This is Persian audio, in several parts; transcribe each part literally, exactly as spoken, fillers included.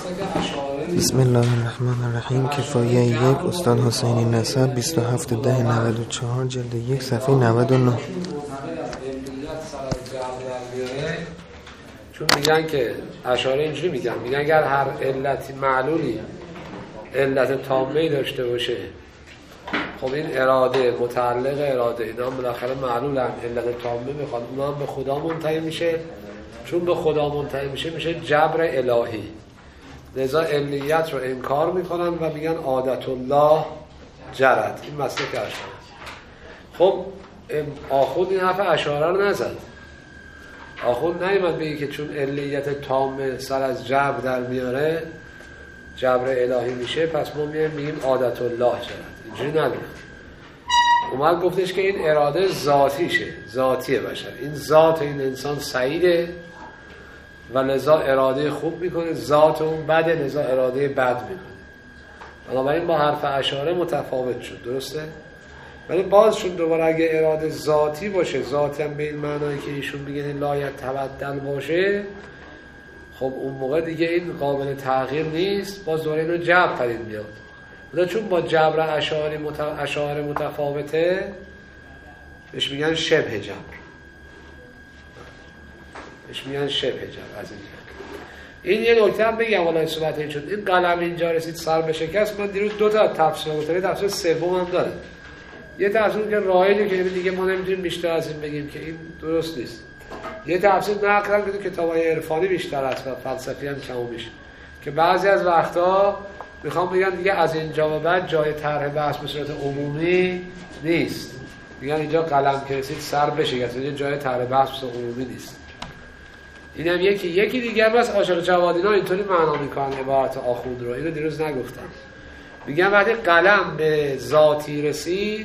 بسم الله الرحمن الرحیم. کفایه یک، استاد حسینی نسب، بیست و هفت ده نود و چهار، جلد یک، صفحه نود و نه. چون میگن که اشاره اینجوری میگن میگن اگر هر علتی معلولی علت تامه‌ای داشته باشه، خب این اراده متعلق اراده اینا هم بالاخره معلولن، علت تامه میخواد، اونا هم به خدا منتهی میشه. چون به خدا منتهی میشه میشه جبر الهی، لذا علیت رو انکار میکنن و میگن عادت الله جرد. این مسئله که اشاره. خب آخوند این حرف اشاره رو نزد. آخوند نیامد بگه که چون علیت تام سر از جبر در میاره جبر الهی میشه، پس ما میگیم میگیم عادت الله جرد. اینجوری نداره. اومد گفتش که این اراده ذاتیشه، ذاتیه بشر، این ذات این انسان سعیده و لذا اراده خوب میکنه، ذات اون بده لذا اراده بد میکنه. بنابراین با حرف اشاره متفاوت شد، درسته؟ ولی بازشون دوباره اگه اراده ذاتی باشه، ذاتی هم به این معنایی که ایشون میگن لایت تبدل باشه، خب اون موقع دیگه این قابل تغییر نیست، باز دوباره اینو جبر پرید میاد. ولی چون با جبر اشاره مت... اشاره متفاوته بهش میگن شبه جبر، بهش میگن شبه جبر. از این این یه نکته هم بگم والله صحبت این شد، این قلم اینجا رسید سر به شکست. من دیروز دو تا تفسیر گفتم، تفسیر سوم هم داره. یه تفسیر که رایجه که دیگه ما نمیتونیم بیشتر از این بگیم که این درست نیست. یه تفسیر نقل کردن که کتابای عرفانی بیشتر است و فلسفی هم کم میشه، که بعضی از وقتا میخوام بگم دیگه از اینجا به بعد جای طرح بحث به صورت عمومی نیست. میگن اینجا قلم که رسید سر بشه، یعنی جای طرح بحث به صورت عمومی نیست. اینم یکی یکی دیگه بس عاشق جوادینا اینطوری معنا میکنن عبارت آخوند رو. اینو دیروز نگفتم. میگن وقتی قلم به ذاتی رسید،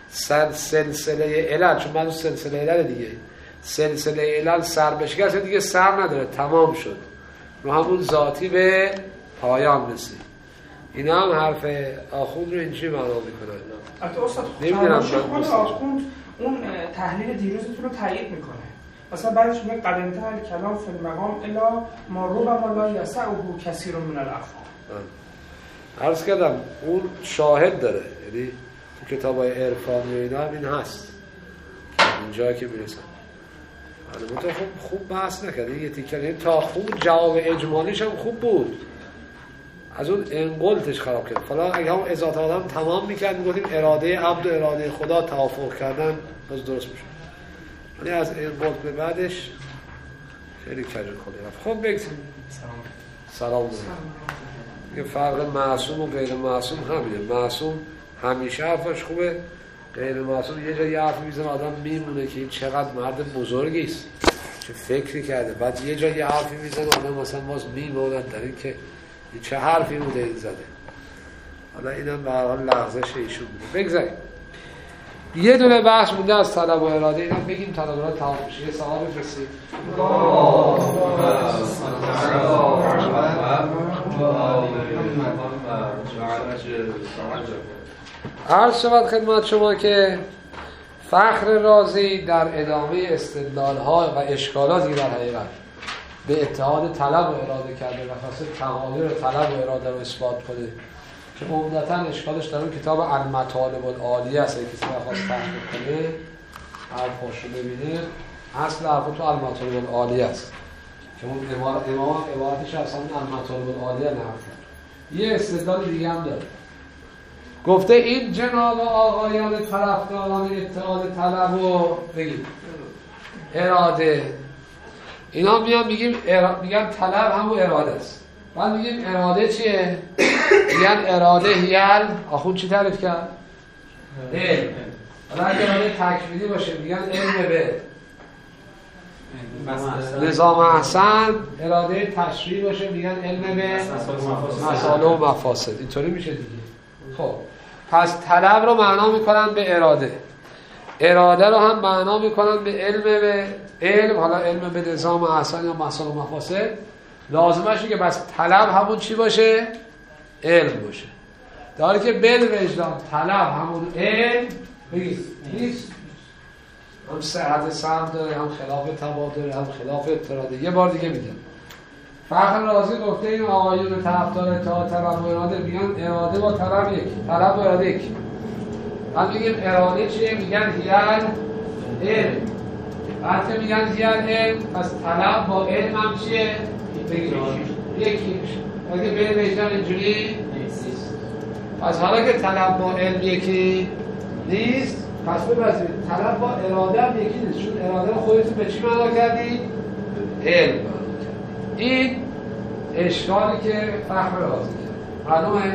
سلسله علل، چون بعد سلسله علل دیگه، سلسله علل سر بشه که دیگه سر نداره، تمام شد، رو همون ذاتی به پایان رسید. اینا هم حرف آخوند رو اینجوری معنا میکنن. البته استاد خود آخوند اون تحلیل دیروزتون رو تایید میکنه. مثلا بعدش میگه قد انتهى کلام فی المقام الا ما ربما لا یسعه کثیر من الافهام. عرض کردم اون شاهد داره، یعنی تو کتابای عرفانی و اینا هم این هست اینجا که میرسن. البته خوب خوب بحث نکرده یه تیکه تا خوب جواب اجمالیش هم خوب بود، از اون انقلتش خراب کرد. فلا اگه هم ازات آدم تمام میکرد میگفتیم اراده عبد و اراده خدا توافق کردن باز درست میشه، ولی از انقلت به بعدش خیلی کجل خودی رفت. خب بگذاریم سلام داریم. یه فرق معصوم و غیر معصوم همینه. معصوم همیشه حرفش خوبه، غیر معصوم یه جایی حرف میزنه آدم میمونه که این چقدر مرد بزرگی است، چه فکری کرده، بعد یه جایی حرفی میزنه آدم مثلا باز میمونه در این که چه حرفی بوده این زده. حالا اینم به هر حال لغزش ایشون بوده. بگذاریم یه دونه بحث مونده از طلب و اراده. اینم بگیم طلب و اراده تمام بشه. یه سوال بفرستید. عرض شود خدمت شما که فخر رازی در ادامه استدلال‌ها و اشکالاتی در حقیقت به اتحاد طلب و اراده کرده و خاصه تعادل طلب و اراده رو اثبات کنه که عمدتاً اشکالش در اون کتاب المطالب العالیه است. اگه کسی بخواست تحقیق کنه حرفاشو ببینه، اصل حرف تو المطالب العالیه است که اون امام امام عبارتش اصلا المطالب العالیه نقل کرد. یه استدلال دیگه هم داره، گفته این جناب آقایان طرفداران اتحاد طلب و بگید اراده، اینا میان میگیم ارا... میگن طلب همون اراده است. بعد میگیم اراده چیه؟ میگن اراده هیل آخون چی تعریف کرد؟ علم. حالا اگه اراده تکمیلی باشه میگن علم به نظام احسن، اراده تشریعی باشه میگن علم به مسائل و مفاسد. اینطوری میشه دیگه. خب پس طلب رو معنا میکنن به اراده، اراده رو هم معنا میکنن به علم به علم. حالا علم به نظام احسن یا مسائل و مفاسد لازمش اینه که بس طلب همون چی باشه؟ علم باشه. در حالی که بل وجدان طلب همون علم بگید نیست، هم صحت سهم داره، هم خلاف تبادل داره، هم خلاف اضطراد. یه بار دیگه میگم فخر رازی گفته این آقایون طرفدار اتحاد طلب و اراده میگن اراده با طلب یک، طلب و اراده یک. بعد میگیم اراده چیه؟ میگن هیال علم. بعد که میگن هیال علم، پس طلب با علم هم چیه؟ بگیم یکی میشه. اگه بین وجدان اینجوری نیست. پس حالا که طلب با علم یکی نیست، پس ببینید طلب با اراده هم یکی نیست، چون اراده رو خودتون به چی معنا کردید؟ علم. این اشکالی که فهم رازی کرد معلومه؟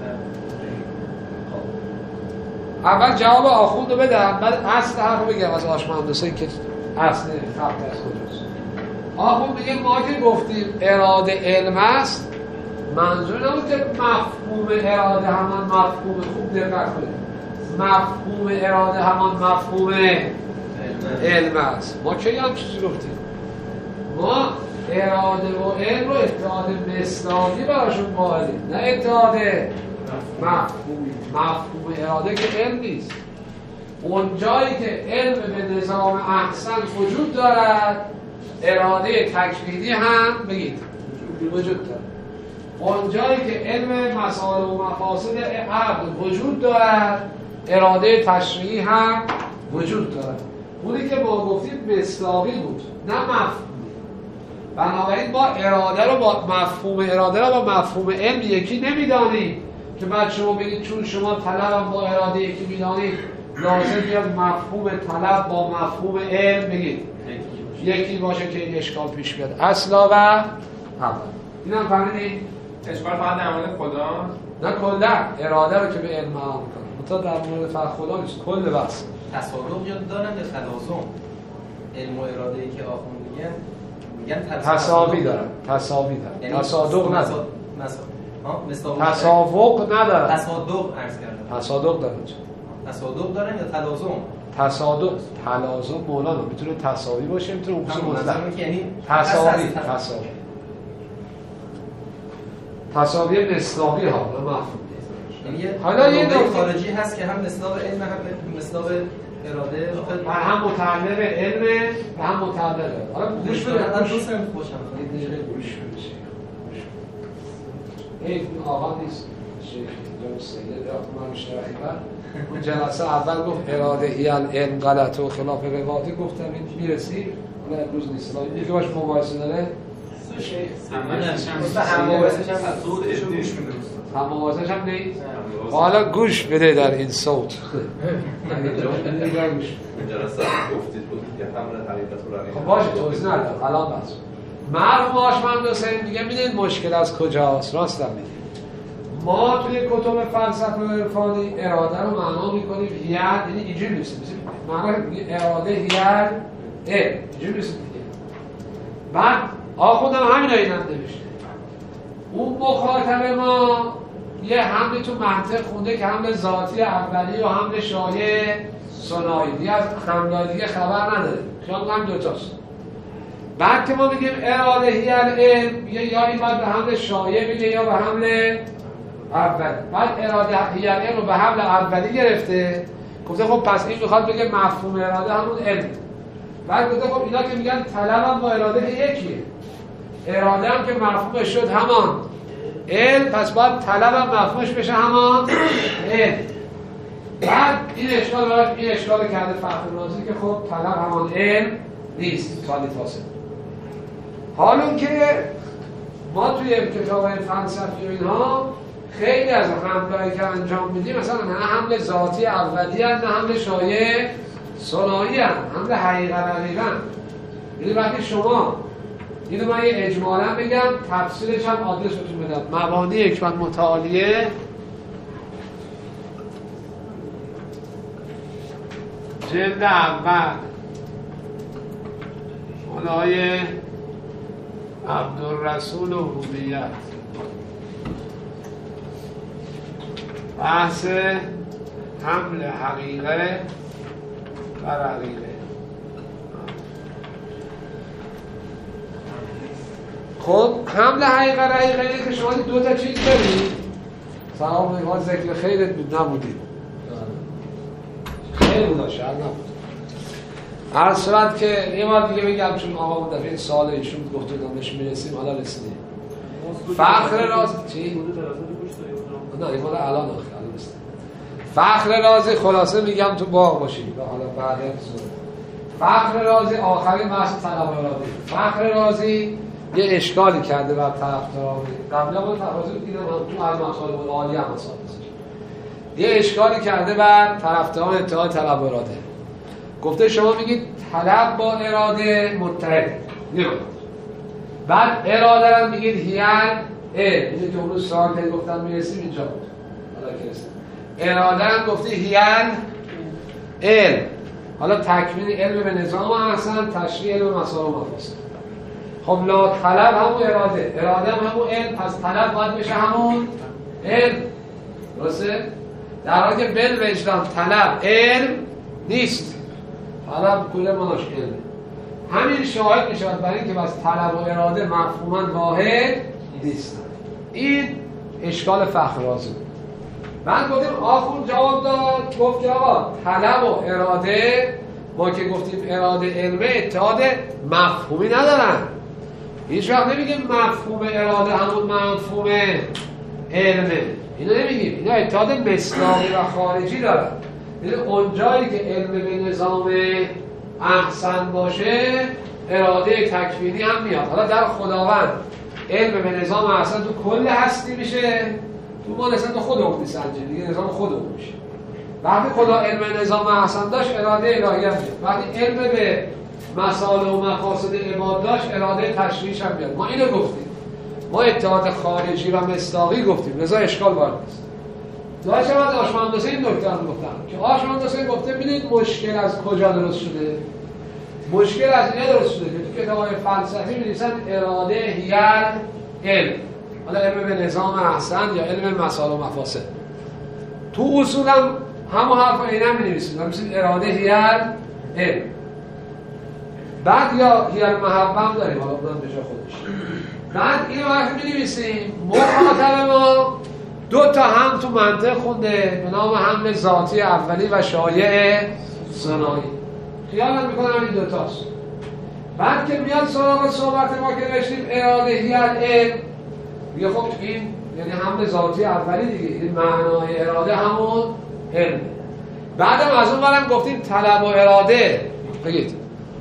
اول جواب آخوند رو بدم، بعد اصل حرف رو بگم از آش مهندسی که اصل خط از کجاست. آخوند میگه ما که گفتیم اراده علم است، منظور نبود که مفهوم اراده همان مفهوم، خوب دقت کنید، مفهوم اراده همان مفهوم علم است. ما کی هم چیزی گفتیم؟ ما اراده و علم رو اتحاد مصداقی براشون قائلیم، نه اتحاد مفهومی. مفهوم اراده که علم نیست. اون جایی که علم به نظام احسن وجود دارد، اراده تکوینی هم بگید وجود دارد. اون جایی که علم مسائل و مفاسد عقل وجود دارد، اراده تشریعی هم وجود دارد. اونی که ما گفتیم مصداقی بود، نه مفهوم. بنابراین ما اراده رو با مفهوم اراده رو با مفهوم علم یکی نمیدانیم که بعد شما بگید چون شما طلب با اراده یکی میدانید لازم بیاد مفهوم طلب با مفهوم علم بگید یکی باشه که این اشکال پیش بیاد. اصلا و اول این هم فهمیدید؟ اشکال فقط در مورد خدا؟ نه کلا اراده رو که به علم معنا میکنه، متا در مورد فقط خدا نیست، کل بس تصادق یاد دارن یا تلازم؟ علم و اراده ای که آخوند میگن میگن تساوی دارن، تساوی دارن، تصادق ندارن، تساوق ندارن، تصادق عرض کردم، تصادق دارن. تصادق دارن یا تلازم؟ تصادق، تلازم مولانا میتونه تساوی باشه، میتونه اصول مطلق، یعنی تساوی، تساوی تساوی مصداقی ها نه مفهوم. یعنی حالا یه نکته خارجی هست که هم مصداق علم هم مصداق اراده و هم متعلق علم و هم متعلق. حالا گوش بده، من دوست نمی‌کنم باشم. گوش بده. این آقا نیست شیخ جان سید یا من شرحی بر اون جلسه اول گفت اراده هی العلم غلط و خلاف روایت، گفتم این میرسی حالا امروز نیست، این که باش مباحثه داره هم مباحثش هم صوتشو گوش میده، هم مباحثش هم نیست. حالا گوش بده در این صوت جلسه گفتید بود که همون حقیقت رو خب باشه توضیح ندارم الان بس مرحوم آشمند حسین میگه میدونید مشکل از کجاست؟ راستم میگه ما توی کتب فلسفه و عرفانی اراده رو معنا میکنیم هیل، یعنی اینجوری نیست معنا اراده هیل ا اینجوری نیست دیگه. بعد آخوندم همین رو اینم نوشته، اون مخاطب ما یه حمل تو منطق خونده که حمل ذاتی اولی و حمل شایع ثنایی، دیگه از حملای دیگه خبر نداره، خیال هم دوتاست. بعد که ما بگیم اراده هی العلم، یا این باید به حمل شایع بگه یا به حمل اولی. بعد اراده هی العلم رو به حمل اولی گرفته، گفته خب پس این میخواد بگه مفهوم اراده همون علم. بعد گفته خب اینا که میگن طلب هم با اراده یکیه، اراده هم که مفهومش شد همان علم، پس باید طلب هم مفهومش بشه همان علم. بعد این اشکال راش این اشکال کرده فخر رازی که خب طلب همان علم نیست، خالی فاصله. حالا که ما توی کتاب فلسفی و اینها خیلی از حملایی که انجام میدیم مثلا نه حمل ذاتی اولی هست نه حمل شایع ثنایی هست، حمل حقیقت حقیقت. یعنی وقتی شما اینو من یه اجمالا بگم تفصیلش هم آدرس بهتون بدم، مبانی حکمت متعالیه جلد اول مولای عبدالرسول ارومیت، بحث حمل حقیقه بر حقیقه. خب حمل حقیقه بر حقیقه که شما دو تا چیز دارید، سلام علیکم، ذکر خیرت بود نبودید، خیر بود شاید نبود. هر صورت که یه بار دیگه بگم چون آقا دفعه سال ایشون گفته دانش میرسیم، حالا رسیدیم. فخر رازی چی؟ نه این مال الان آخه فخر رازی خلاصه میگم تو باغ باشید حالا بعد فخر رازی آخرین بحث طلب اراده. فخر رازی یه اشکالی کرده بر طرفداران قبلا بود تفاصیل دیدم تو هر مطالب عالی هم حساب یه اشکالی کرده بر طرفداران اتحاد طلب اراده. گفته شما میگید طلب با اراده متحد نه بعد اراده رو میگید هیل ال اینه که اون سال که گفتم میرسیم اینجا بود حالا که رسیم اراده هم گفته هیل ال حالا تکمیل علم به نظام احسن تشریح علم مسائل مفاصل. خب لا طلب همون اراده اراده هم همون علم پس طلب باید بشه همون علم درسته؟ در حالی که بل وجدان طلب علم نیست طلب کل مناش علم همین شاهد می شود برای اینکه بس طلب و اراده مفهوما واحد نیستن. این اشکال فخر رازی. من گفتیم آخون جواب داد گفت که آقا طلب و اراده ما که گفتیم اراده علمه اتحاد مفهومی ندارن. هیچ وقت نمیگیم مفهوم اراده همون مفهوم علمه اینو نمیگیم اینا اتحاد مصداقی و خارجی دارن. یعنی اونجایی که علم به نظام احسن باشه اراده تکوینی هم میاد. حالا در خداوند علم به نظام احسن تو کل هستی میشه تو ما نسبت خودمون میسنجه دیگه نظام خودمون میشه. وقتی خدا علم نظام احسن داشت اراده الهی هم میاد. وقتی علم به مسائل و مقاصد عباد داشت اراده تشریعش هم میاد. ما اینو گفتیم ما اتحاد خارجی و مصداقی گفتیم لذا اشکال وارد نیست. داشت هم از آش مهندسی این نکته رو گفتم که آش مهندسی گفته ببینید مشکل از کجا درست شده. مشکل از اینه درست شده که تو کتاب‌های فلسفی می‌نویسن اراده هیل علم حالا علم به نظام احسن یا علم مسائل و مفاسد تو اصول هم همون حرف اینا می‌نویسن مثلا اراده هیل علم بعد یا هیل محبم داریم حالا اونم به جای خودش بعد اینو وقتی می‌نویسیم مخاطب ما دو تا هم تو منطق خونده به نام حمل ذاتی اولی و شایع ثنایی خیال میکنم این دوتاست. بعد که میاد سراغ صحبت ما که نوشتیم اراده هیل علم میگه خب این یعنی حمل ذاتی اولی دیگه این معنای اراده همون علم. بعدم از اون برم گفتیم طلب و اراده بگید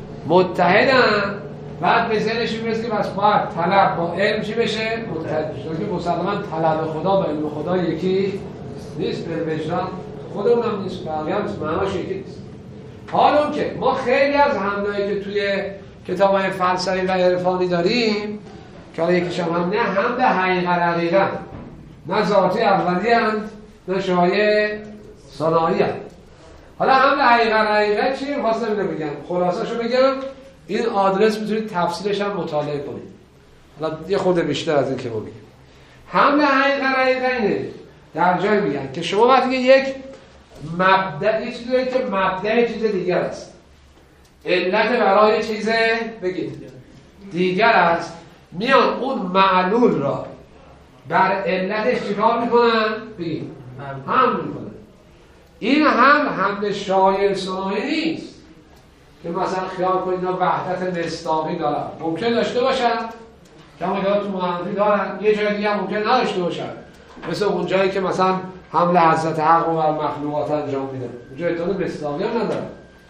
متحدن بعد به ذهنش میرسه که بس باید طلب با علم چی بشه؟ متحد بشه که مسلماً طلب خدا با علم خدا یکی نیست به وجدان خودمون هم نیست بقیه هم معناش یکی نیست. حال اون که ما خیلی از حملهایی که توی کتاب‌های فلسفی و عرفانی داریم که حالا یکیش هم نه حمل حقیقت حقیقت نه ذاتی اولی هست نه شایع ثنایی هست. حالا حمل حقیقت حقیقت چیه؟ خواستم اینو بگم خلاصه‌شو بگم این آدرس میتونید تفصیلش هم مطالعه کنید حالا یه خورده بیشتر از این که ما میگیم. حمل حقیقت حقیقت اینه در جای میگن که شما وقتی یک مبدأ یه چیزی که مبدأ چیز دیگر است علت برای چیز بگید دیگر است میان اون معلول را بر علتش چیکار میکنن بگید هم میکنن. این هم حمل شایع ثنایی نیست که مثلا خیال کنید اینا وحدت مصداقی دارن ممکن داشته باشن کما که تو معرفی دارن یه جای دیگه ممکن نداشته باشن مثل اون جایی که مثلا حمل حضرت حق و مخلوقات انجام میدن اونجا اتحاد مصداقی هم ندارن.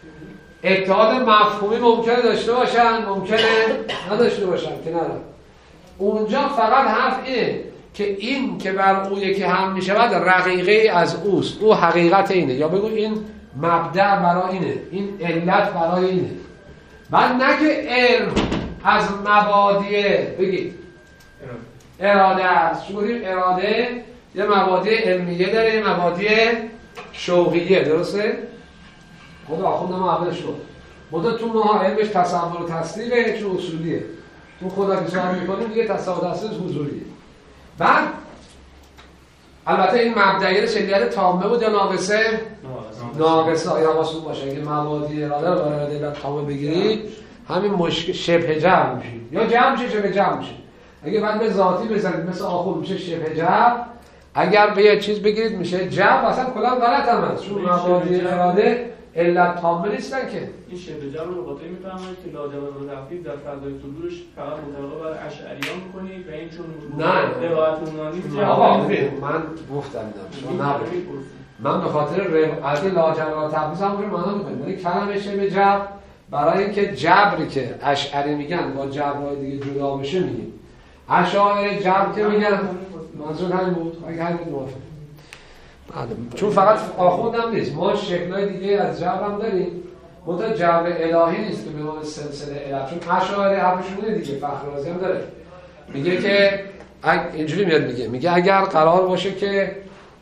اتحاد مفهومی ممکنه داشته باشن ممکنه نداشته باشن که ندارن. اونجا فقط حرف اینه که این که بر او یکی هم میشود رقیقه از اوست او حقیقت اینه یا بگو این مبدأ برای اینه این علت برای اینه. بعد نه که علم از مبادی بگید اراده است. چون گفتیم اراده یه مبادی علمیه داره یه مبادی شوقیه درسته؟ خود آخونده ما اولش شد مدت تو ماها علمش تصور و تصدیقه چون اصولیه تو خدا که سوال میکنیم دیگه تصور و تصدیق حضوریه. بعد البته این مبدعیه شکلیت تامه بود یا ناقصه؟ ناقصه آیا حواستون باشه اگه مبادی اراده رو اراده علت تامه بگیرید همین مشکل شبه جمع میشه یا جمع میشه شبه جمع میشه. اگه بعد به ذاتی بزنید مثل آخون میشه شبه جمع اگر به یه چیز بگیرید میشه جمع اصلا کلا غلط هم هست چون مبادی اراده علت تامه نیستن که. این شبه جبر رو قاطعی میفرمایید که لاجواب و تفویض در فضای صدورش فقط مطابق بر اشعریان میکنید و این چون نه روایت اونها نیست. آقا من گفتم شما نبودید. من به خاطر روایت لاجواب و تفویض هم رو معنا میکنم، ولی کلمه شبه جبر برای اینکه جبری که اشعری میگن با جبرهای دیگه جدا بشه میگیم. اشاعره جبر که میگن منظور همین بود، اگه همین موافق. چون فقط آخوندم نیست، ما شکل‌های دیگه از جبر هم داریم، منتها جبر الهی نیست که به نام سلسله الهی. چون اشاعره حرفشونه دیگه، فخر رازی هم داره، میگه که اینجوری میاد میگه میگه اگر قرار باشه که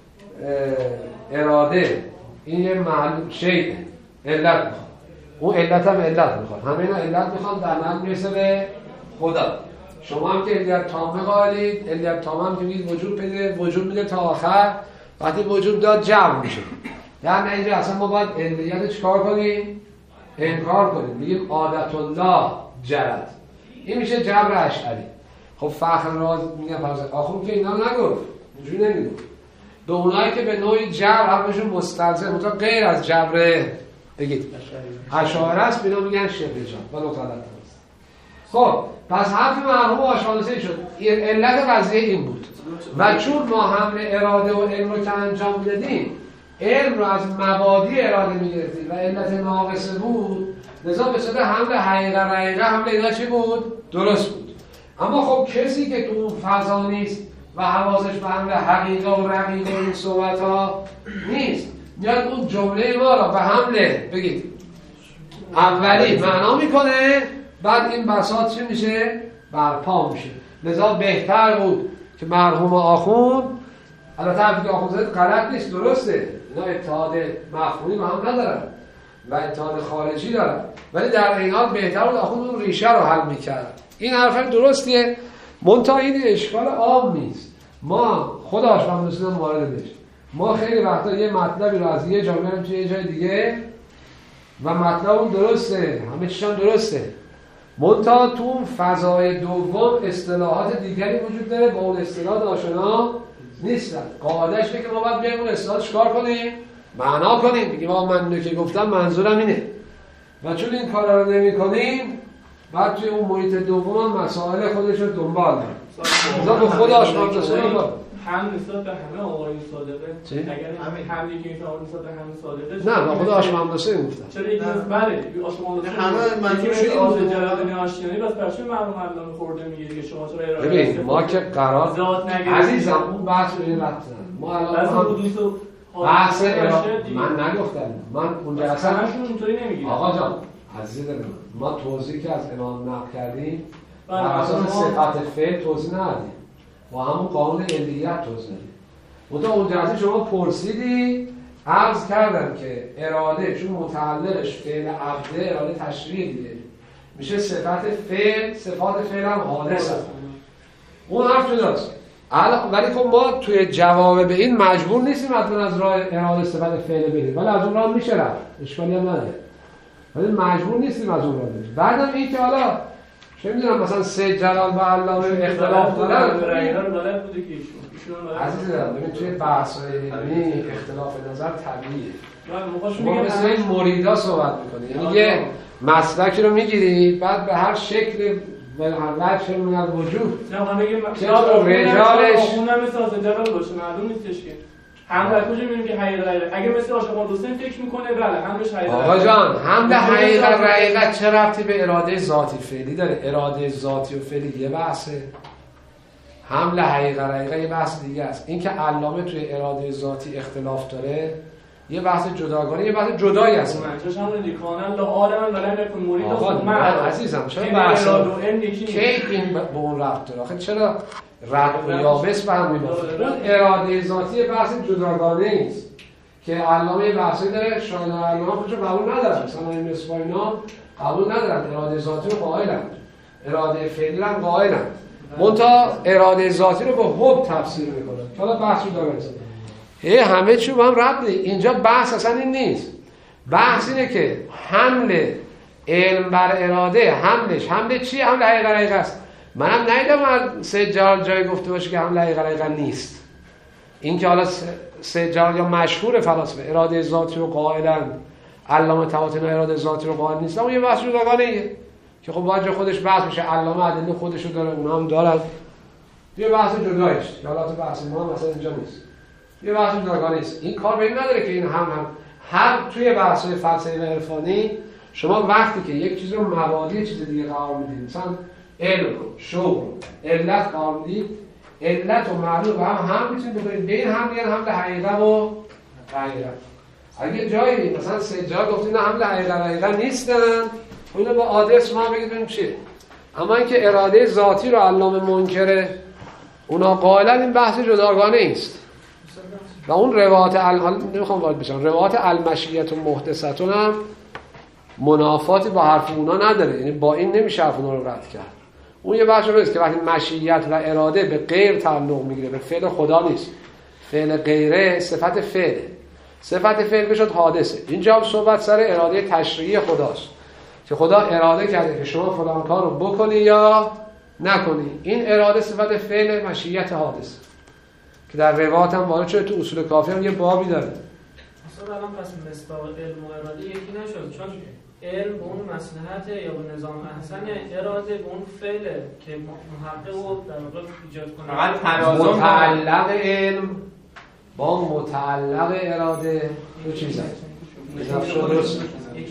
اراده این یه معلوم شیء علت میخواد، اون علت هم علت میخواد، همه اینا علت میخواد در نهایت میرسه به خدا. شما هم که علت تامه قائلید، علت تامه هم که میگید وجود پیدا وجود میده تا آخر، وقتی وجود داد جمع میشه. در نتیجه اصلا ما باید علت چیکار کنیم؟ انکار کنیم، میگیم عادت الله جرد. این میشه جبر اشعری. خب فخر راز میگن فرض آخون که اینا نگفت، اینجوری نمیگفت. به اونایی که به نوعی جبر حرفشون مستلزم مطلق غیر از جبر بگید اشاعره است، اینا میگن شبه جبر ولی غلط است. خب پس حرف مرحوم آشناسه شد، علت قضیه این بود و چون ما حمل اراده و علم رو که انجام دادیم، علم رو از مبادی اراده میگرفتیم و علت ناقصه بود، لذا به صورت حمل حقیقه رقیقه حمل اینا چی بود؟ درست بود. اما خب کسی که تو اون فضا نیست و حواسش به حمل حقیقه و رقیقه این صحبت ها نیست، میاد اون جمله ما را به حمل بگید اولی معنا میکنه، بعد این بساط چی میشه؟ برپا میشه. لذا بهتر بود که مرحوم آخوند، البته حرفی که آخوند زد غلط نیست، درسته، اینا اتحاد مفهومی با هم ندارن و اتحاد خارجی دارن، ولی در این حال بهتر بود آخوند اون ریشه رو حل میکرد. این حرف درستیه، منتها این اشکال عام نیست. ما خود آشوام رسولم وارد بشه، ما خیلی وقتا یه مطلبی رو از یه جا میاریم توی یه جای دیگه و مطلب اون درسته، همه چیشان درسته، منتها تو اون فضای دوم اصطلاحات دیگری وجود داره با اون اصطلاحات آشنا نیستن. قاعده‌اش اینه که ما باید بیایم اون اصطلاحات چیکار کنیم؟ معنا کنیم، میگیم آقا من اینو که گفتم منظورم اینه، و چون این کارا رو نمی‌کنیم بعد توی اون محیط دوم هم مسائل خودش رو دنبال داره. مثلا به خود آشنا رسول هم نسبت به همه آقایون صادقه، اگر همین حملی که این آقایون نسبت به همه صادقه، نه با خود آشنا رسول گفتم. چرا این بله آشنا رسول همه منظورش از جلال آشنایی بس پرچم معلوم مردم خورده میگه که شما چرا ارائه ببین ما که قرار ذات نگیرید عزیزم اون بحث رو این رفت ما الان بحث من نگفتم، من اونجا اصلا اینطوری نمیگیرم. آقا جان عزیز دلم، ما توضیحی که از امام نقل کردیم بر اساس صفت فعل توضیح ندادیم، با همون قانون علیت توضیح دادیم. منتها اونجا از شما پرسیدی، عرض کردم که اراده چون متعلقش فعل عبده، اراده تشریع دیگه میشه صفت فعل، صفات فعل هم حادثه. اون حرف جداست. ولی خب ما توی جواب به این مجبور نیستیم حتما از راه اراده صفت فعل بریم، ولی از اون راه میشه رفت، اشکالی هم نداره، ولی مجبور نیستیم از اون راه بریم. بعدم این که حالا چه میدونم مثلا سید جلال و علامه اختلاف دارن، رایگان بلد بوده که ایشون عزیزم ببین توی بحث‌های علمی اختلاف نظر طبیعیه. شما مثل این مریدا صحبت میکنی، یعنی یه مسلکی رو میگیری بعد به هر شکل و هر وجه من وجود نه من میگم مثلا رجالش اونم مثل از جلال باشه، معلوم نیستش که هم در کجا میبینیم که حقیقت رقیقه اگه مثل آشقان حسین فکر میکنه بله همش حقیقت. آقا جان حمل حقیقت رقیقه چه ربطی به اراده ذاتی فعلی داره؟ اراده ذاتی و فعلی یه بحثه، حمل حقیقت رقیقه یه بحث دیگه است. این که علامه توی اراده ذاتی اختلاف داره یه بحث جداگانه، یه بحث جدایی است. منظورش همون دیگه کانال لا آدم ولن یکون مرید است. من عزیزم چرا بحث کی این به اون ربط داره؟ آخه چرا رد و یابس به هم می‌بافه؟ اون اراده ذاتی بحث جداگانه است که علامه بحثی داره، شاید علامه خودش قبول نداره، مثلا این مصباحینا قبول ندارن، اراده ذاتی رو قائلن، اراده فعلی هم قائلن، منتها اراده ذاتی رو به حب تفسیر میکنن. حالا بحث رو داره هی همه چی با هم ربط نیست. اینجا بحث اصلا این نیست، بحث اینه که حمل علم بر اراده، حملش حمل چی؟ حمل حقیقت رقیقه است. منم ندیدم سید جلال جای گفته باشه که حمل حقیقت رقیقه نیست. این که حالا سید جلال یا مشهور فلاسفه اراده ذاتی رو قائلن، علامه تواطن اراده ذاتی رو قائل نیستن، اون یه بحث جداگانه‌ایه که خب باید خودش بحث میشه. علامه ادله خودش رو داره، اونها هم دارن، یه بحث جداییه. حالا تو بحث ما مثلا اینجا نیست، یه بحث جداگانه است. این کار به این نداره که این هم هم هر توی بحث‌های فلسفی و عرفانی شما وقتی که یک چیز رو مبادی چیز دیگه قرار میدید، مثلا علم رو، شوق رو، علت قرار میدید، علت و معلول رو هم هم میتونید بکنید، بین هم میگن حمل حقیقت و غیرت. اگه جایی مثلا سه جا گفتین حمل حقیقت غیرت نیستن، اونو با آدرس ما بگید ببین چیه. اما اینکه اراده ذاتی رو علامه منکره اونا قائلا، این بحث جداگانه است. و اون روایت ال نمیخوام وارد بشم، روایت المشیت و محدثتون هم منافاتی با حرف اونا نداره، یعنی با این نمیشه حرف اونا رو رد کرد. اون یه بحث است که وقتی مشیت و اراده به غیر تعلق میگیره، به فعل خدا نیست، فعل غیره صفت فعله، صفت فعل بشد حادثه. اینجا هم صحبت سر اراده تشریعی خداست که خدا اراده کرده که شما فلان کار رو بکنی یا نکنی. این اراده صفت فعل مشیت حادثه که در روایت هم وارد شده، تو اصول کافی هم یه بابی داره. اصلا الان پس مصداق علم و اراده یکی نشد، چون علم به اون مصلحت یا به نظام احسن، اراده به اون فعله که محقق رو در واقع ایجاد کنه. متعلق علم با متعلق اراده دو چیز هست. درست.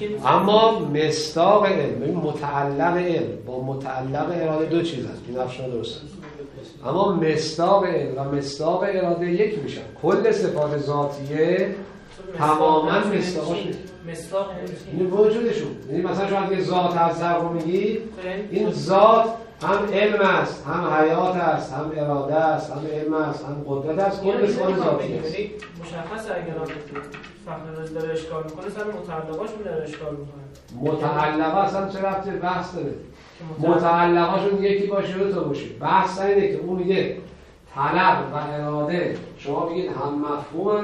اما مصداق علم، متعلق علم با متعلق اراده دو چیز هست. این نفش درست. اما مصداق علم و مصداق اراده یک میشن. کل صفات ذاتیه تماما مصداقش مصداق این وجودشون. یعنی مثلا شما اگه ذات از ذات رو میگی، این ذات هم علم است، هم حیات است، هم اراده است، هم علم است، هم قدرت است. کل صفات ذاتیه. مشخصه اگر فخر رازی داره اشکال میکنه، سر متعلقاشون داره اشکال میکنه. متعلقه اصلا چه ربطی بحث داره؟ متعلقاشون یکی باشه یا تو باشه. بحث اینه که اون میگه طلب و اراده شما بگید هم مفهومن،